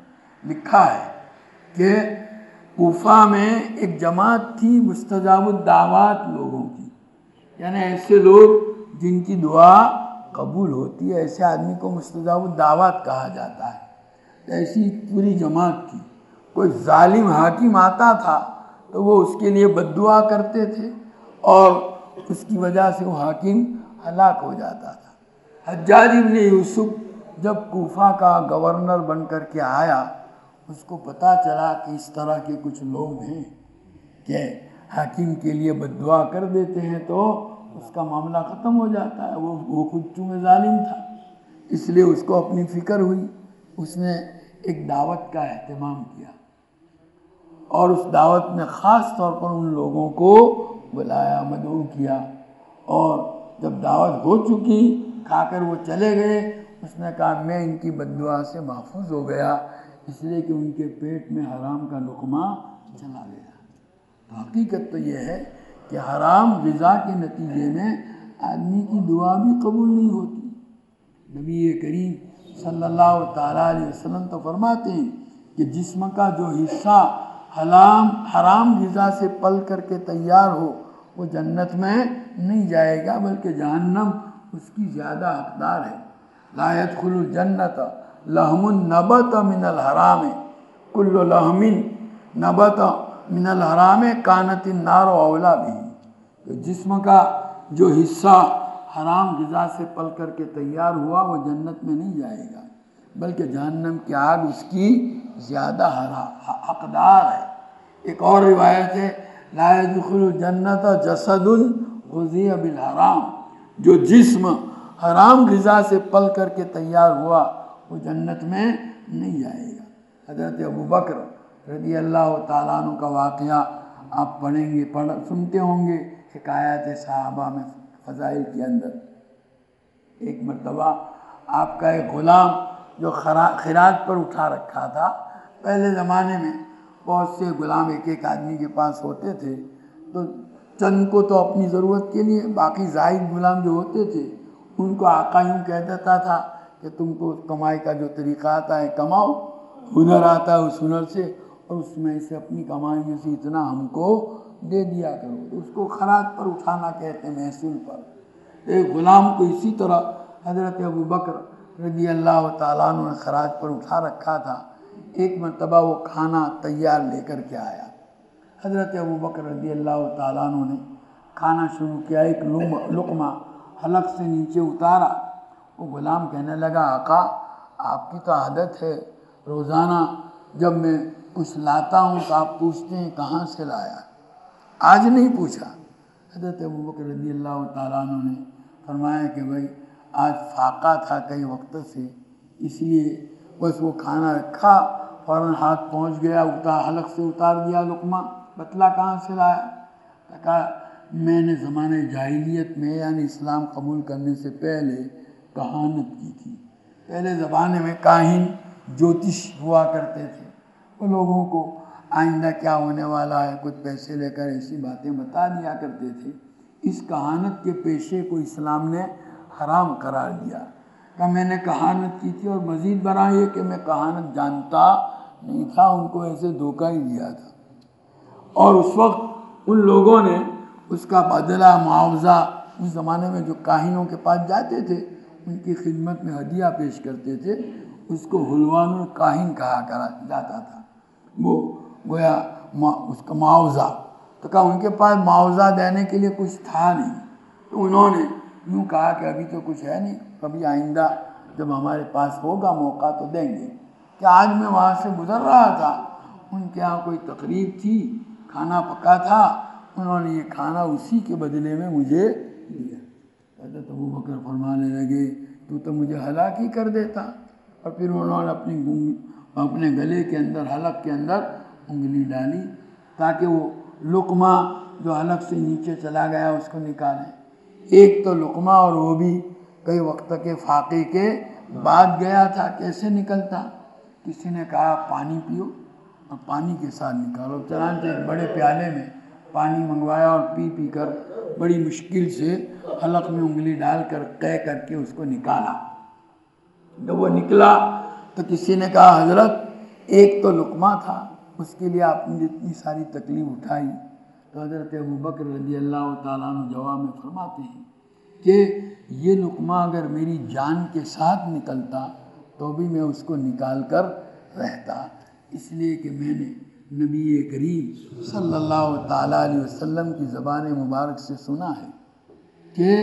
لکھا ہے کہ کوفہ میں ایک جماعت تھی مستجاب الدعوات لوگوں کی، یعنی ایسے لوگ جن کی دعا قبول ہوتی ہے، ایسے آدمی کو مستجاب الدعوات کہا جاتا ہے۔ ایسی پوری جماعت تھی۔ کوئی ظالم حاکم آتا تھا تو وہ اس کے لیے بد دعا کرتے تھے اور اس کی وجہ سے وہ حاکم ہلاک ہو جاتا تھا۔ حجاج ابن یوسف جب کوفہ کا گورنر بن کر کے آیا، اس کو پتہ چلا کہ اس طرح کے کچھ لوگ ہیں کہ حاکم کے لیے بد دعا کر دیتے ہیں تو اس کا معاملہ ختم ہو جاتا ہے۔ وہ وہ خود چونکہ ظالم تھا، اس لیے اس کو اپنی فکر ہوئی، اس نے ایک دعوت کا اہتمام کیا اور اس دعوت میں خاص طور پر ان لوگوں کو بلایا، مدعو کیا، اور جب دعوت ہو چکی کھا کر وہ چلے گئے، اس نے کہا میں ان کی بد دعا سے محفوظ ہو گیا اس لیے کہ ان کے پیٹ میں حرام کا لقمہ چلا گیا۔ تو حقیقت تو یہ ہے کہ حرام غذا کے نتیجے میں آدمی کی دعا بھی قبول نہیں ہوتی۔ نبی کریم صلی اللہ تعالیٰ علیہ وسلم تو فرماتے ہیں کہ جسم کا جو حصہ حرام حرام غذا سے پل کر کے تیار ہو وہ جنت میں نہیں جائے گا بلکہ جہنم اس کی زیادہ حقدار ہے۔ لا يدخل الجنت لحم نبت من الحرام کل لحم نبت من الحرام کانت النار اولا بھی۔ تو جسم کا جو حصہ حرام غذا سے پل کر کے تیار ہوا وہ جنت میں نہیں جائے گا بلکہ جہنم کی آگ اس کی زیادہ حقدار ہے۔ ایک اور روایت ہے لا يدخل الجنت جسد غذی بالحرام، جو جسم حرام غذا سے پل کر کے تیار ہوا وہ جنت میں نہیں جائے گا۔ حضرت ابو بکر رضی اللہ تعالیٰ عنہ کا واقعہ آپ پڑھیں گے، پڑھ سنتے ہوں گے حکایات صحابہ میں فضائل کے اندر۔ ایک مرتبہ آپ کا ایک غلام جو خراج پر اٹھا رکھا تھا، پہلے زمانے میں بہت سے غلام ایک ایک آدمی کے پاس ہوتے تھے، تو چند کو تو اپنی ضرورت کے لیے، باقی زائد غلام جو ہوتے تھے ان کو آقا یوں کہہ دیتا تھا کہ تم کو کمائی کا جو طریقہ آتا ہے کماؤ، ہنر آتا ہے اس ہنر سے، اور اس میں سے اپنی کمائی میں سے اتنا ہم کو دے دیا کرو۔ تو اس کو خراج پر اٹھانا کہتے ہیں، محصول پر۔ ایک غلام کو اسی طرح حضرت ابو بکر رضی اللہ تعالیٰ عنہ نے خراج پر اٹھا رکھا تھا۔ ایک مرتبہ وہ کھانا تیار لے کر کے آیا، حضرت ابو بکر رضی اللہ تعالیٰ عنہ نے کھانا شروع کیا، ایک لقمہ حلق سے نیچے اتارا۔ وہ غلام کہنے لگا آقا آپ کی تو عادت ہے روزانہ جب میں کچھ لاتا ہوں تو آپ پوچھتے ہیں کہاں سے لایا، آج نہیں پوچھا۔ حضرت ابو بکر رضی اللہ تعالیٰ عنہ نے فرمایا کہ بھائی آج فاقہ تھا کئی وقت سے، اس لیے بس وہ کھانا رکھا، فوراً ہاتھ پہنچ گیا، اتار حلق سے اتار دیا لقمہ، بتلا کہاں سے لایا؟ کہا میں نے زمانہ جاہلیت میں یعنی اسلام قبول کرنے سے پہلے کہانت کی تھی۔ پہلے زمانے میں کاہن جوتش ہوا کرتے تھے، وہ لوگوں کو آئندہ کیا ہونے والا ہے کچھ پیسے لے کر ایسی باتیں بتا دیا کرتے تھے۔ اس کہانت کے پیشے کو اسلام نے حرام قرار دیا کہ میں نے کہانت کی تھی، اور مزید برآں یہ کہ میں کہانت جانتا نہیں تھا، ان کو ایسے دھوکہ ہی دیا تھا۔ اور اس وقت ان لوگوں نے اس کا بدلہ معاوضہ، اس زمانے میں جو کاہنوں کے پاس جاتے تھے ان کی خدمت میں ہدیہ پیش کرتے تھے، اس کو حلوان الکاہن کہا کرا جاتا تھا، وہ گویا اس کا معاوضہ۔ تو کہا ان کے پاس معاوضہ دینے کے لیے کچھ تھا نہیں، تو انہوں نے یوں کہا کہ ابھی تو کچھ ہے نہیں، کبھی آئندہ جب ہمارے پاس ہوگا موقع تو دیں گے۔ کہ آج میں وہاں سے گزر رہا تھا، ان کے یہاں کوئی تقریب تھی، کھانا پکا تھا، انہوں نے یہ کھانا اسی کے بدلے میں مجھے دیا۔ حضرت ابو بکر فرمانے لگے تو تو مجھے ہلاک ہی کر دیتا، اور پھر انہوں نے اپنی اپنے گلے کے اندر حلق کے اندر انگلی ڈالی تاکہ وہ لقمہ جو حلق سے نیچے چلا گیا اس کو نکالیں۔ ایک تو لقمہ، اور وہ بھی کئی وقت کے فاقے کے بعد گیا تھا، کیسے نکلتا؟ کسی نے کہا پانی پیو اور پانی کے ساتھ نکالو، چنانچہ ایک بڑے پیالے میں پانی منگوایا اور پی پی کر بڑی مشکل سے حلق میں انگلی ڈال کر قے کر کے اس کو نکالا۔ جب وہ نکلا تو کسی نے کہا حضرت ایک تو لقمہ تھا، اس کے لیے آپ نے اتنی ساری تکلیف اٹھائی، تو حضرت ابوبکر رضی اللہ تعالیٰ عنہ جواب میں فرماتے ہیں کہ یہ لقمہ اگر میری جان کے ساتھ نکلتا تو بھی میں اس کو نکال کر رہتا، اس لیے کہ میں نے نبی کریم صلی اللہ تعالیٰ علیہ وسلم کی زبان مبارک سے سنا ہے کہ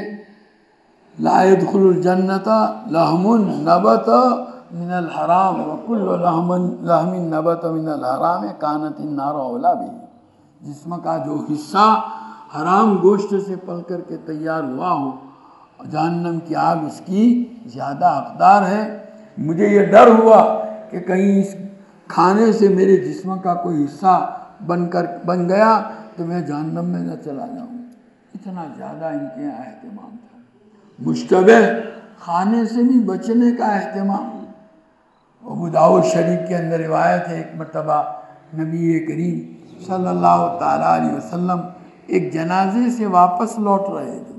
لا يدخل الجنت لحم نبت من الحرام وكل لحم لحم نبت من الحرام كانت النار اولى به، جسم کا جو حصہ حرام گوشت سے پل کر کے تیار ہوا ہو، جہنم کی آگ اس کی زیادہ حقدار ہے۔ مجھے یہ ڈر ہوا کہ کہیں اس کھانے سے میرے جسم کا کوئی حصہ بن کر بن گیا تو میں جہنم میں نہ چلا جاؤں، اتنا زیادہ ان کے یہاں اہتمام تھا۔ مشتبہ کھانے سے بھی بچنے کا اہتمام۔ ابو داؤد شریف کے اندر روایت ہے، ایک مرتبہ نبی کریم صلی اللہ تعالیٰ علیہ وسلم ایک جنازے سے واپس لوٹ رہے تھے،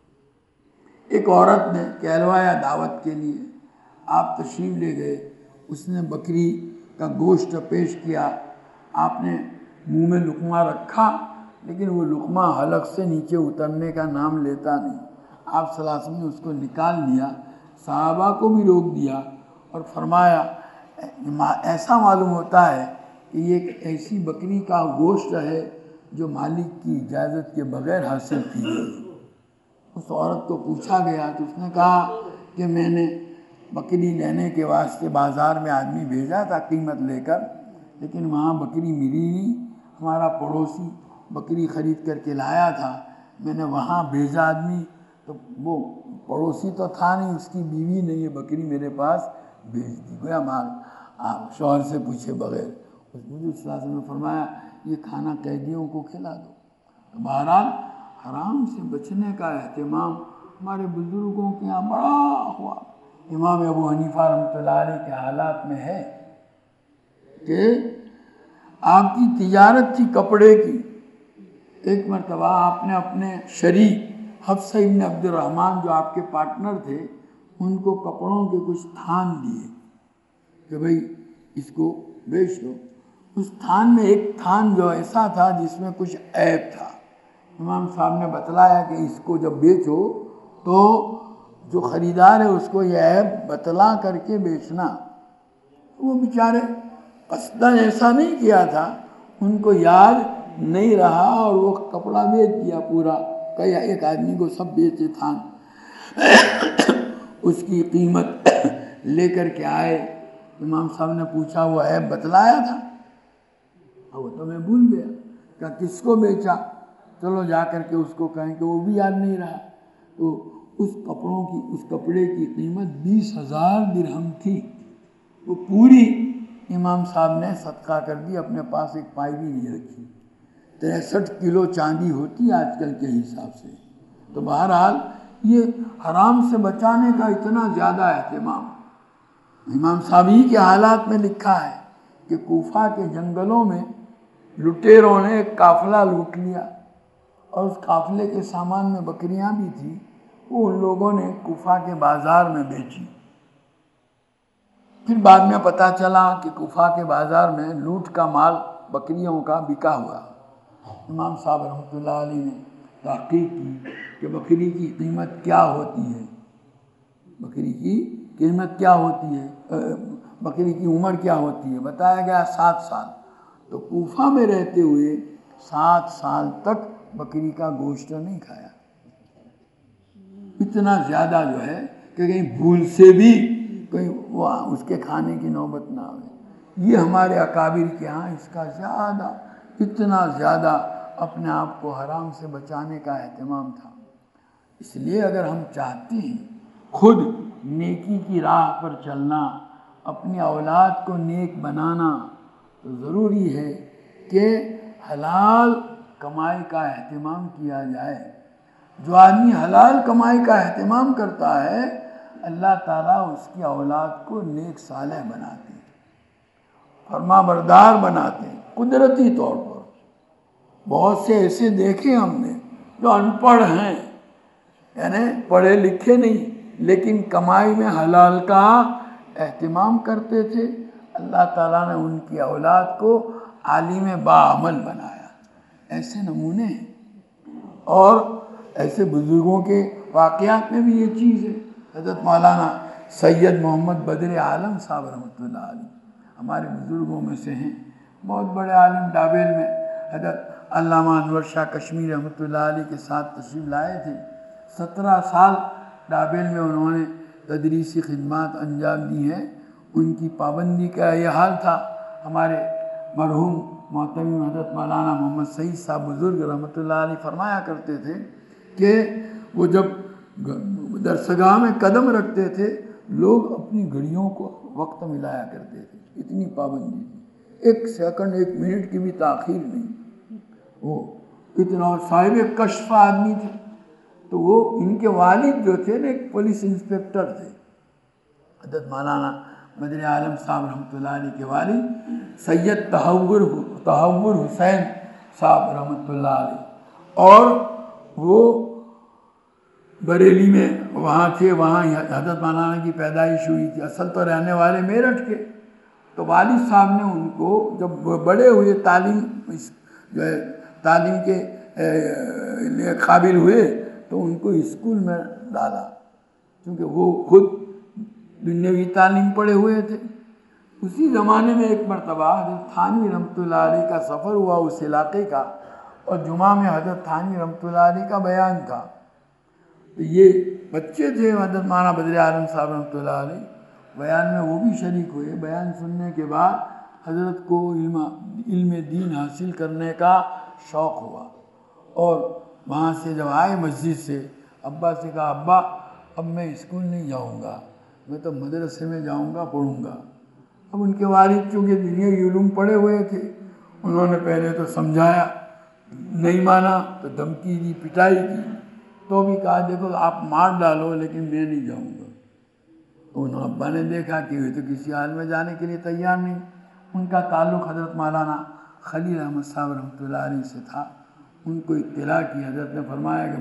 ایک عورت نے کہلوایا دعوت کے لیے، آپ تشریف لے گئے، اس نے بکری کا گوشت پیش کیا، آپ نے منہ میں لقمہ رکھا لیکن وہ لقمہ حلق سے نیچے اترنے کا نام لیتا نہیں، آپ صلی اللہ علیہ وسلم نے اس کو نکال دیا، صحابہ کو بھی روک دیا اور فرمایا ایسا معلوم ہوتا ہے کہ یہ ایک ایسی بکری کا گوشت ہے جو مالک کی اجازت کے بغیر حاصل کی گئی۔ اس عورت کو پوچھا گیا تو اس نے کہا کہ میں نے بکری لینے کے واسطے بازار میں آدمی بھیجا تھا قیمت لے کر، لیکن وہاں بکری ملی نہیں، ہمارا پڑوسی بکری خرید کر کے لایا تھا، میں نے وہاں بھیجا آدمی تو وہ پڑوسی تو تھا نہیں، اس کی بیوی نے یہ بکری میرے پاس بھیج دی، گویا مال آپ شوہر سے پوچھے بغیر۔ اس نے صلی اللہ علیہ وسلم نے فرمایا یہ کھانا قیدیوں کو کھلا دو۔ تو بہرحال حرام سے بچنے کا اہتمام ہمارے بزرگوں کے یہاں بڑا ہوا۔ امام ابو حنیفہ رحمۃ اللہ علیہ کے حالات میں ہے کہ آپ کی تجارت تھی کپڑے کی، ایک مرتبہ آپ نے اپنے شریک حفصہ ابن عبد الرحمن جو آپ کے پارٹنر تھے ان کو کپڑوں کے کچھ تھان دیے کہ بھئی اس کو بیچ دو۔ اس تھان میں ایک تھان جو ایسا تھا جس میں کچھ عیب تھا، امام صاحب نے بتلایا کہ اس کو جب بیچو تو جو خریدار ہے اس کو یہ عیب بتلا کر کے بیچنا۔ وہ بیچارے قصداً ایسا نہیں کیا تھا، ان کو یاد نہیں رہا اور وہ کپڑا بیچ دیا پورا، کئی ایک آدمی کو سب بیچے تھان۔ اس کی قیمت لے کر کے آئے، امام صاحب نے پوچھا وہ عیب بتلایا تھا؟ وہ تو میں بھول گیا کہ کس کو بیچا، چلو جا کر کے اس کو کہیں کہ وہ بھی یاد نہیں رہا۔ تو اس کپڑوں کی اس کپڑے کی قیمت بیس ہزار درہم تھی، وہ پوری امام صاحب نے صدقہ کر دی، اپنے پاس ایک پائی بھی نہیں رکھی۔ تریسٹھ کلو چاندی ہوتی آج کل کے حساب سے۔ تو بہرحال یہ حرام سے بچانے کا اتنا زیادہ اہتمام۔ امام صاحب ہی کے حالات میں لکھا ہے کہ کوفہ کے جنگلوں میں لٹیروں نے ایک قافلہ لوٹ لیا اور اس قافلے کے سامان میں بکریاں بھی تھیں، وہ ان لوگوں نے کوفہ کے بازار میں بیچی۔ پھر بعد میں پتہ چلا کہ کوفہ کے بازار میں لوٹ کا مال بکریوں کا بکا ہوا۔ امام صاحب رحمۃ اللہ علیہ نے تحقیق کی کہ بکری کی قیمت کیا ہوتی ہے، بکری کی قیمت کیا ہوتی ہے، بکری کی عمر کیا ہوتی ہے، بتایا گیا سات سال۔ تو کوفہ میں رہتے ہوئے سات سال تک بکری کا گوشت نہیں کھایا۔ اتنا زیادہ جو ہے کہ کہیں بھول سے بھی کہیں وہ اس کے کھانے کی نوبت نہ آئے۔ یہ ہمارے اکابر کے ہاں اس کا زیادہ اتنا زیادہ اپنے آپ کو حرام سے بچانے کا اہتمام تھا۔ اس لیے اگر ہم چاہتے ہیں خود نیکی کی راہ پر چلنا، اپنی اولاد کو نیک بنانا، تو ضروری ہے کہ حلال کمائی کا اہتمام کیا جائے۔ جو آدمی حلال کمائی کا اہتمام کرتا ہے اللہ تعالیٰ اس کی اولاد کو نیک صالح بناتے ہیں، فرما بردار بناتے ہیں قدرتی طور پر۔ بہت سے ایسے دیکھے ہم نے جو ان پڑھ ہیں، یعنی پڑھے لکھے نہیں لیکن کمائی میں حلال کا اہتمام کرتے تھے، اللہ تعالیٰ نے ان کی اولاد کو عالم باعمل بنایا. ایسے نمونے ہیں اور ایسے بزرگوں کے واقعات میں بھی یہ چیز ہے. حضرت مولانا سید محمد بدر عالم صاحب رحمۃ اللہ علیہ ہمارے بزرگوں میں سے ہیں، بہت بڑے عالم. ڈابیل میں حضرت علامہ انور شاہ کشمیری رحمۃ اللہ علیہ کے ساتھ تشریف لائے تھے. سترہ سال ڈابیل میں انہوں نے تدریسی خدمات انجام دی ہیں. ان کی پابندی کا یہ حال تھا. ہمارے مرحوم محترم حضرت مولانا محمد سعید صاحب بزرگ رحمۃ اللہ علیہ فرمایا کرتے تھے کہ وہ جب درسگاہ میں قدم رکھتے تھے لوگ اپنی گھڑیوں کو وقت ملایا کرتے تھے. اتنی پابندی تھی، ایک سیکنڈ ایک منٹ کی بھی تاخیر نہیں. وہ اتنا صاحب کشف آدمی تھے. تو وہ ان کے والد جو تھے نا ایک پولیس انسپکٹر تھے. حضرت مولانا بدر عالم صاحب رحمۃ اللہ علیہ کے والد سید تحور تحور حسین صاحب رحمۃ اللہ علیہ، اور وہ بریلی میں وہاں تھے. وہاں حضرت مولانا کی پیدائش ہوئی تھی. اصل تو رہنے والے میرٹھ کے. تو والد صاحب نے ان کو جب بڑے ہوئے، تعلیم جو ہے تعلیم کے لیے قابل ہوئے تو ان کو اسکول میں ڈالا، کیونکہ وہ خود دنیاوی تعلیم پڑھے ہوئے تھے. اسی زمانے میں ایک مرتبہ حضرت تھانوی رحمۃ اللہ علیہ کا سفر ہوا اس علاقے کا، اور جمعہ میں حضرت تھانوی رحمۃ اللہ علیہ کا بیان تھا. تو یہ بچے تھے حضرت مولانا بدر عالم صاحب رحمۃ اللہ علیہ، بیان میں وہ بھی شریک ہوئے. بیان سننے کے بعد حضرت کو علم علم دین حاصل کرنے کا شوق ہوا، اور وہاں سے جب آئے مسجد سے ابا سے کہا ابا اب میں اسکول نہیں جاؤں گا، میں تو مدرسے میں جاؤں گا، پڑھوں گا. اب ان کے والد چونکہ دنیاوی علوم پڑھے ہوئے تھے، انہوں نے پہلے تو سمجھایا، نہیں مانا تو دھمکی دی، پٹائی کی. تو بھی کہا دیکھو آپ مار ڈالو لیکن میں نہیں جاؤں گا. انہوں ابا نے دیکھا کہ وہ تو کسی حال میں جانے کے لیے تیار نہیں. ان کا تعلق حضرت مولانا خلیل احمد صاحب رحمۃ اللہ علیہ سے تھا. ان کو اطلاع کی. حضرت نے فرمایا کہ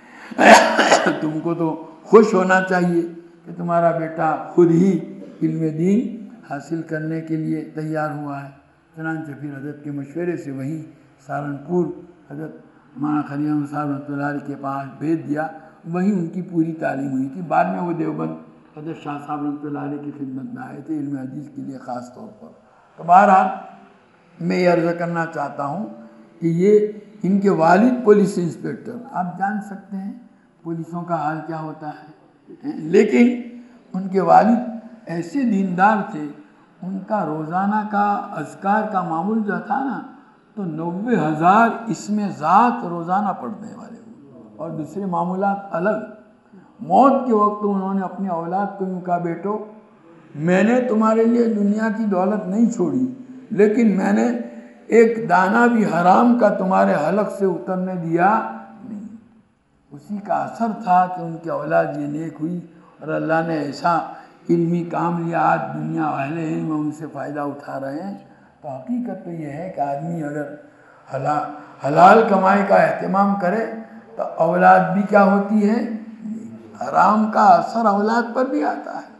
بھائی تم کو تو خوش ہونا چاہیے کہ تمہارا بیٹا خود ہی علم دین حاصل کرنے کے لیے تیار ہوا ہے. چنانچہ پھر حضرت کے مشورے سے وہیں سہارنپور حضرت مولانا خلیل احمد صاحب رحمۃ اللہ علیہ کے پاس بھیج دیا. وہیں ان کی پوری تعلیم ہوئی تھی. بعد میں وہ دیوبند حضرت شاہ صاحب رحمۃ اللہ علیہ کی خدمت میں آئے تھے علم حدیث کے لیے خاص طور پر. تو بہرحال میں یہ عرض کرنا چاہتا ہوں کہ یہ ان کے والد پولیس انسپکٹر، آپ جان سکتے ہیں پولیسوں کا حال کیا ہوتا ہے. لیکن ان کے والد ایسے دیندار تھے، ان کا روزانہ کا اذکار کا معمول جو تھا نا تو نوے ہزار اسم ذات روزانہ پڑھنے والے ہوئے، اور دوسرے معمولات الگ. موت کے وقت انہوں نے اپنی اولاد کو یوں کہا بیٹو میں نے تمہارے لیے دنیا کی دولت نہیں چھوڑی، لیکن میں نے ایک دانہ بھی حرام کا تمہارے حلق سے اترنے دیا نہیں. اسی کا اثر تھا کہ ان کی اولاد یہ نیک ہوئی، اور اللہ نے ایسا علمی کام لیا. آج دنیا اہل علم ان سے فائدہ اٹھا رہے ہیں. تو حقیقت تو یہ ہے کہ آدمی اگر حلال حلال کمائی کا اہتمام کرے تو اولاد بھی کیا ہوتی ہے، حرام کا اثر اولاد پر بھی آتا ہے.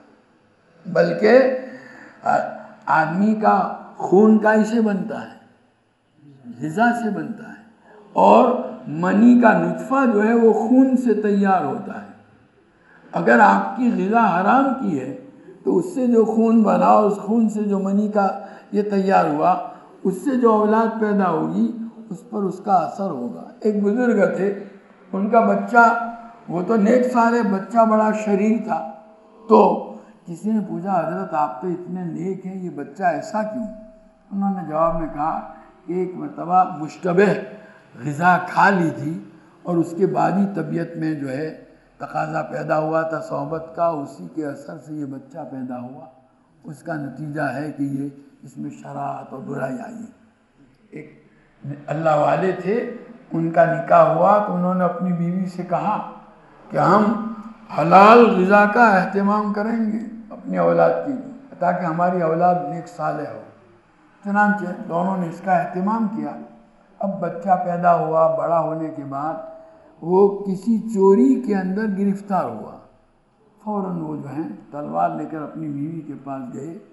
بلکہ آدمی کا خون کا اسے بنتا ہے، غذا سے بنتا ہے، اور منی کا نطفہ جو ہے وہ خون سے تیار ہوتا ہے. اگر آپ کی غذا حرام کی ہے تو اس سے جو خون بنا، اس خون سے جو منی کا یہ تیار ہوا، اس سے جو اولاد پیدا ہوگی اس پر اس کا اثر ہوگا. ایک بزرگ تھے، ان کا بچہ وہ تو نیک سارے بچہ بڑا شریر تھا. تو کسی نے پوچھا حضرت آپ تو اتنے نیک ہیں، یہ بچہ ایسا کیوں؟ انہوں نے جواب میں کہا کہ ایک مرتبہ مشتبہ غذا کھا لی تھی، اور اس کے بعد ہی طبیعت میں جو ہے تقاضا پیدا ہوا تھا صحبت کا، اسی کے اثر سے یہ بچہ پیدا ہوا. اس کا نتیجہ ہے کہ یہ اس میں شرارت اور برائی آئی. ایک اللہ والے تھے، ان کا نکاح ہوا تو انہوں نے اپنی بیوی سے کہا کہ ہم حلال غذا کا اہتمام کریں گے اپنی اولاد کی تاکہ ہماری اولاد نیک صالح ہو. چنانچہ دونوں نے اس کا اہتمام کیا. اب بچہ پیدا ہوا، بڑا ہونے کے بعد وہ کسی چوری کے اندر گرفتار ہوا. فوراً وہ جو ہیں تلوار لے کر اپنی بیوی کے پاس گئے،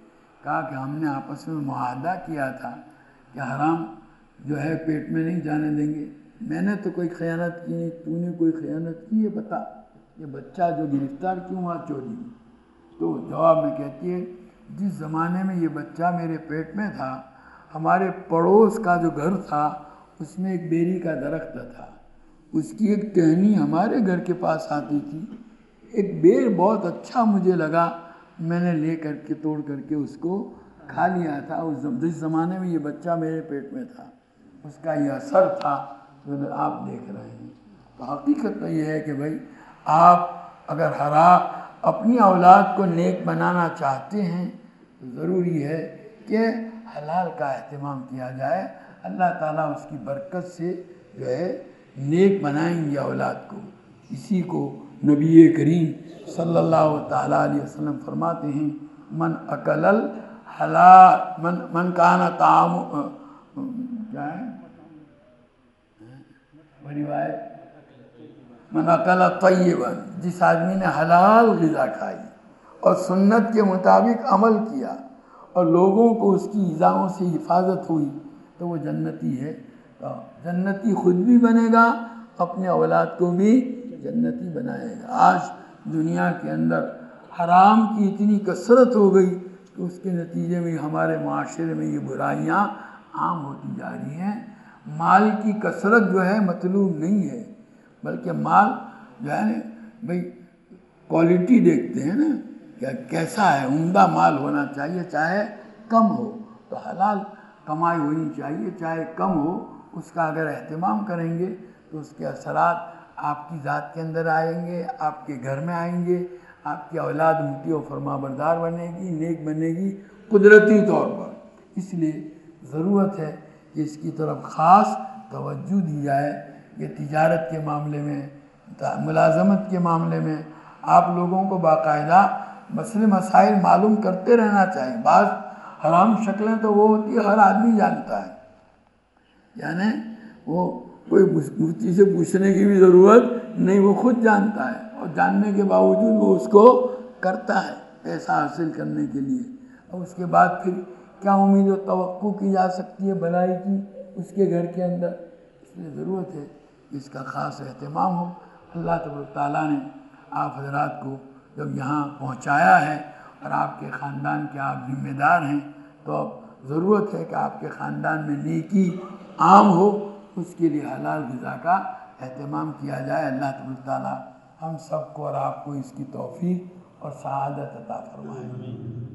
کہا کہ ہم نے آپس میں معاہدہ کیا تھا کہ حرام جو ہے پیٹ میں نہیں جانے دیں گے. میں نے تو کوئی خیانت کی نہیں, تو نے کوئی خیانت کی ہے بتا. یہ بچہ جو گرفتار کیوں ہوا چوری میں؟ تو جواب میں کہتی ہے جس زمانے میں یہ بچہ میرے پیٹ میں تھا ہمارے پڑوس کا جو گھر تھا اس میں ایک بیری کا درخت تھا, اس کی ایک ٹہنی ہمارے گھر کے پاس آتی تھی. ایک بیر بہت اچھا مجھے لگا, میں نے لے کر کے توڑ کر کے اس کو کھا لیا تھا. اس جس زمانے میں یہ بچہ میرے پیٹ میں تھا اس کا یہ اثر تھا جو آپ دیکھ رہے ہیں. تو حقیقت تو یہ ہے کہ بھائی آپ اگر حرام اپنی اولاد کو نیک بنانا چاہتے ہیں تو ضروری ہے کہ حلال کا اہتمام کیا جائے. اللہ تعالیٰ اس کی برکت سے جو ہے نیک بنائیں گے اولاد کو. اسی کو نبی کریم صلی اللہ تعالیٰ علیہ وسلم فرماتے ہیں من اکل الحلال من من کانا طعام کیا ہے روایت من اکل طیبا, جس آدمی نے حلال غذا کھائی اور سنت کے مطابق عمل کیا اور لوگوں کو اس کی ایذاؤں سے حفاظت ہوئی تو وہ جنتی ہے. تو جنتی خود بھی بنے گا, اپنے اولاد کو بھی جنتی بنائے گا. آج دنیا کے اندر حرام کی اتنی کثرت ہو گئی کہ اس کے نتیجے میں ہمارے معاشرے میں یہ برائیاں عام ہوتی جا رہی ہیں. مال کی کثرت جو ہے مطلوب نہیں ہے, بلکہ مال جو ہے نا بھائی کوالٹی دیکھتے ہیں نا کہ کیسا ہے, عمدہ مال ہونا چاہیے چاہے کم ہو. تو حلال کمائی ہونی چاہیے چاہے کم ہو. اس کا اگر اہتمام کریں گے تو اس کے اثرات آپ کی ذات کے اندر آئیں گے, آپ کے گھر میں آئیں گے, آپ کی اولاد مطیع و فرما بردار بنے گی, نیک بنے گی قدرتی طور پر. اس لیے ضرورت ہے کہ اس کی طرف خاص توجہ دی جائے. یہ تجارت کے معاملے میں, ملازمت کے معاملے میں آپ لوگوں کو باقاعدہ مسئلے مسائل معلوم کرتے رہنا چاہیے. بعض حرام شکلیں تو وہ ہوتی ہے ہر آدمی جانتا ہے, یعنی وہ کوئی مفتی سے پوچھنے کی بھی ضرورت نہیں, وہ خود جانتا ہے اور جاننے کے باوجود وہ اس کو کرتا ہے پیسہ حاصل کرنے کے لیے. اور اس کے بعد پھر کیا امید و توقع کی جا سکتی ہے بھلائی کی اس کے گھر کے اندر. اس لیے ضرورت ہے کہ اس کا خاص اہتمام ہو. اللہ تبارک تعالیٰ نے آپ حضرات کو جب یہاں پہنچایا ہے اور آپ کے خاندان کے آپ ذمہ دار ہیں تو اب ضرورت ہے کہ آپ کے خاندان میں نیکی عام ہو. اس کے لیے حلال غذا کا اہتمام کیا جائے. اللہ تبارک تعالیٰ ہم سب کو اور آپ کو اس کی توفیق اور سعادت عطا فرمائے.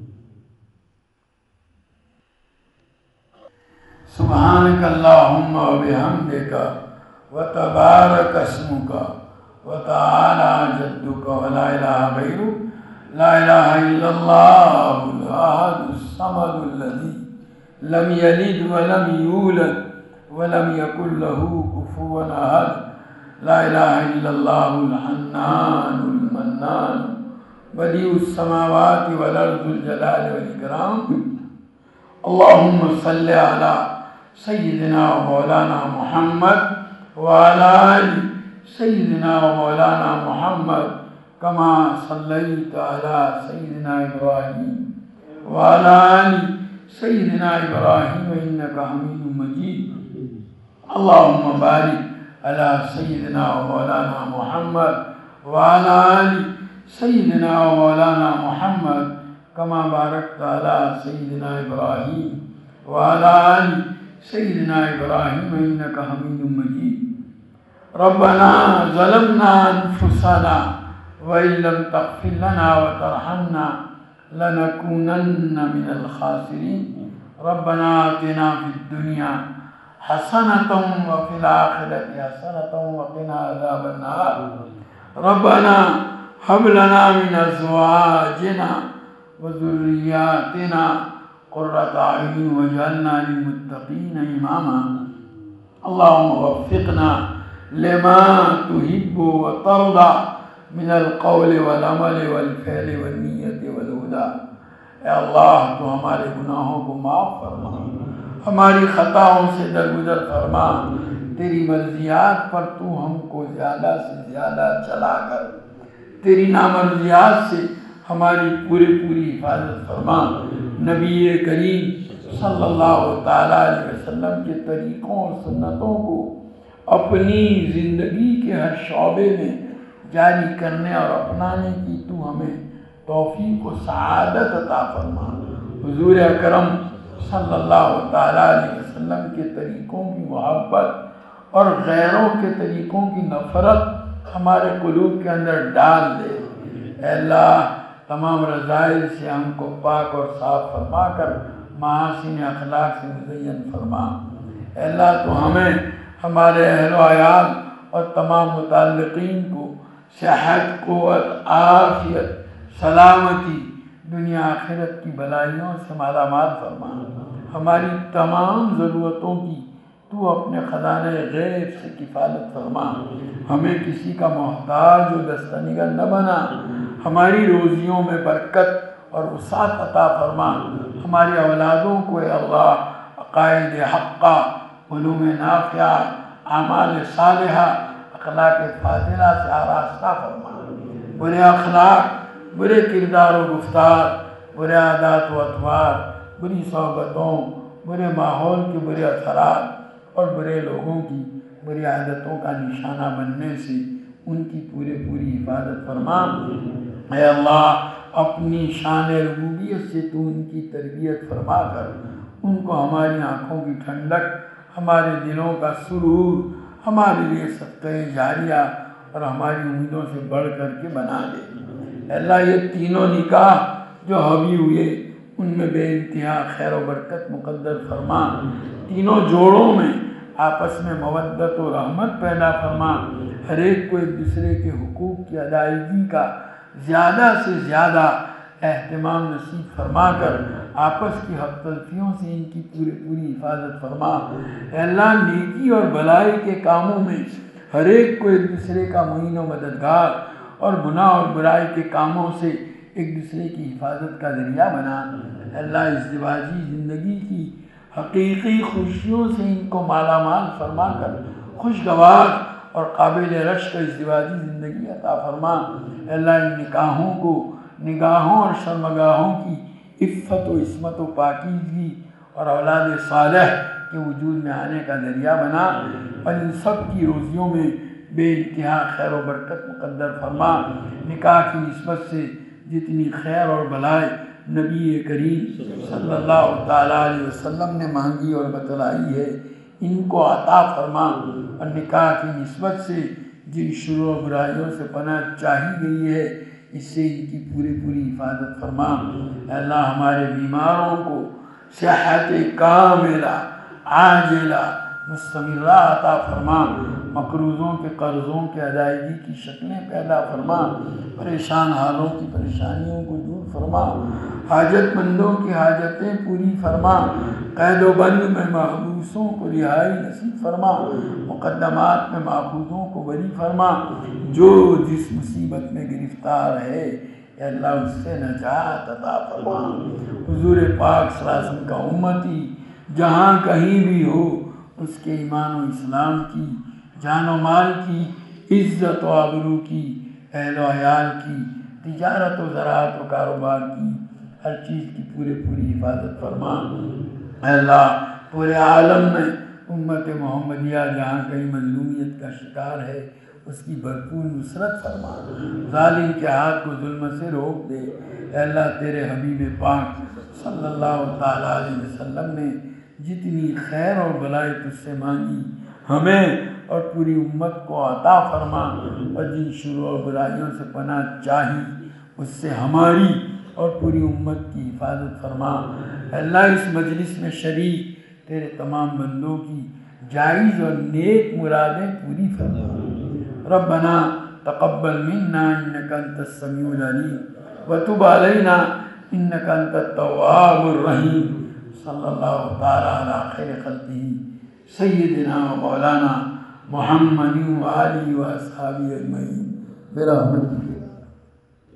سبحانک اللہم و بحمدک و تبارک اسمک و تعالی جدک و لا الہ غیرک لا الہ الا اللہ الاحد الصمد الذی لم یلد ولم یولد ولم یکن له کفوا احد لا الہ الا اللہ الحنان المنان بدیع السماوات والارض الجلال والاکرام. اللہم صل علی سیدنا و مولانا محمد وعلی آل سیدنا و مولانا محمد کما صلیت علی سیدنا ابراہیم وعلی آل سیدنا ابراہیم انکا حمید مجید. اللہم بارک علی سیدنا و مولانا محمد وعلی آل سیدنا و مولانا محمد کما بارکت علی سیدنا ابراہیم وعلی آل سیدنا ابراہیم انکا حمید مجید. ربنا ظلمنا انفسنا وإن لم تغفر لنا وترحمنا لنكونن من الخاسرين. ربنا آتنا في الدنيا حسنة وفي الآخرة حسنة وقنا عذاب النار. ربنا هب لنا من أزواجنا وذرياتنا قرة أعين واجعلنا للمتقين إماما. اللهم وفقنا لما تحب وترضى من القول والعمل والفعل والنیت والہدى. اے اللہ تو ہمارے گناہوں کو معاف فرما, ہماری خطاؤں سے درگزر فرما. تیری مرضیات پر تو ہم کو زیادہ سے زیادہ چلا کر تیری نامرضیات سے ہماری پوری پوری حفاظت فرما۔ نبی کریم صلی اللہ تعالیٰ علیہ وسلم کے طریقوں اور سنتوں کو اپنی زندگی کے ہر شعبے میں جاری کرنے اور اپنانے کی تو ہمیں توفیق و سعادت عطا فرما۔ حضور اکرم صلی اللہ تعالیٰ علیہ وسلم کے طریقوں کی محبت اور غیروں کے طریقوں کی نفرت ہمارے قلوب کے اندر ڈال دے۔ اے اللہ تمام رذائل سے ہم کو پاک اور صاف فرما کر محاسن اخلاق سے مزین فرما۔ اے اللہ تو ہمیں ہمارے اہل و عیال اور تمام متعلقین کو صحت، قوت، عافیت، سلامتی، دنیا آخرت کی بلائیوں سے مالا مال فرما۔ ہماری تمام ضرورتوں کی تو اپنے خزانہ غیب سے کفالت فرما۔ ہمیں کسی کا محتاج و دستنگر نہ بنا۔ ہماری روزیوں میں برکت اور وسعت عطا فرما۔ ہماری اولادوں کو اے اللہ عقائد حقہ، علوم نافعہ، اعمال صالحہ، اخلاق فاضلہ سے آراستہ فرما۔ برے اخلاق، برے کردار و گفتار، برے عادات و اطوار، بری صحبتوں، برے ماحول کے برے اثرات اور برے لوگوں کی بری عادتوں کا نشانہ بننے سے ان کی پورے پوری حفاظت فرما۔ اے اللہ اپنی شان ربوبیت سے تو ان کی تربیت فرما کر ان کو ہماری آنکھوں کی ٹھنڈک، ہمارے دلوں کا سرور، ہمارے لیے صدقہ جاریہ اور ہماری امیدوں سے بڑھ کر کے بنا دے۔ اے اللہ یہ تینوں نکاح جو حبی ہوئے ان میں بے انتہا خیر و برکت مقدر فرما۔ تینوں جوڑوں میں آپس میں مودت و رحمت پیدا فرما۔ ہر ایک کو ایک دوسرے کے حقوق کی ادائیگی کا زیادہ سے زیادہ اہتمام نصیب فرما کر آپس کی حق تلفیوں سے ان کی پوری پوری حفاظت فرما۔ اے اللہ نیکی اور بھلائی کے کاموں میں ہر ایک کو ایک دوسرے کا معین و مددگار اور گناہ اور برائی کے کاموں سے ایک دوسرے کی حفاظت کا ذریعہ بنا۔ اے اللہ ازدواجی زندگی کی حقیقی خوشیوں سے ان کو مالا مال فرما کر خوشگوار اور قابل رشک ازدواجی زندگی عطا فرما۔ اے اللہ ان نکاحوں کو نگاہوں اور شرمگاہوں کی عفت و عصمت و پاکیزگی اور اولاد صالح کے وجود میں آنے کا ذریعہ بنا، اور ان سب کی روزیوں میں بے انتہا خیر و برکت مقدر فرما۔ نکاح کی نسبت سے جتنی خیر اور بھلائی نبی کریم صلی اللہ تعالیٰ علیہ وسلم نے مانگی اور بتلائی ہے ان کو عطا فرما، اور نکاح کی نسبت سے جن شرور و برائیوں سے پناہ چاہی گئی ہے اس سے ان کی پوری پوری حفاظت فرما۔ اے اللہ ہمارے بیماروں کو صحت کاملہ عاجلہ مستمرہ عطا فرما، مقروضوں کے قرضوں کے ادائیگی کی شکلیں پیدا فرما، پریشان حالوں کی پریشانیوں کو دور فرما، حاجت مندوں کی حاجتیں پوری فرما، قید و بند میں محبوسوں کو رہائی نصیب فرما، مقدمات میں ماخوذوں کو بری فرما۔ جو جس مصیبت میں گرفتار ہے اے اللہ اس سے نجات عطا فرما۔ حضور پاک صلی اللہ علیہ وسلم کا امتی جہاں کہیں بھی ہو اس کے ایمان و اسلام کی، جان و مال کی، عزت و آبرو کی، اہل و عیال کی، تجارت و زراعت و کاروبار کی، ہر چیز کی پورے پوری حفاظت فرما۔ اے اللہ پورے عالم میں امت محمدیہ جہاں کہیں مظلومیت کا شکار ہے اس کی بھرپور نصرت فرما، ظالم کے ہاتھ کو ظلم سے روک دے۔ اے اللہ تیرے حبیب پاک صلی اللہ تعالیٰ علیہ وسلم نے جتنی خیر اور بھلائی تجھ سے مانگی ہمیں اور پوری امت کو عطا فرما، اور جن شرور و برائیوں سے پناہ چاہی اس سے ہماری اور پوری امت کی حفاظت فرما۔ اے اللہ اس مجلس میں شریک تیرے تمام بندوں کی جائز اور نیک مرادیں پوری فرما۔ ربنا تقبل منا انك انت السميع العليم وتب علينا انك انت التواب الرحيم۔ صلی اللہ تعالیٰ علی خیر خلقہ سیدنا و مولانا محمد و آلہ و اصحابہ اجمعین برحمتک۔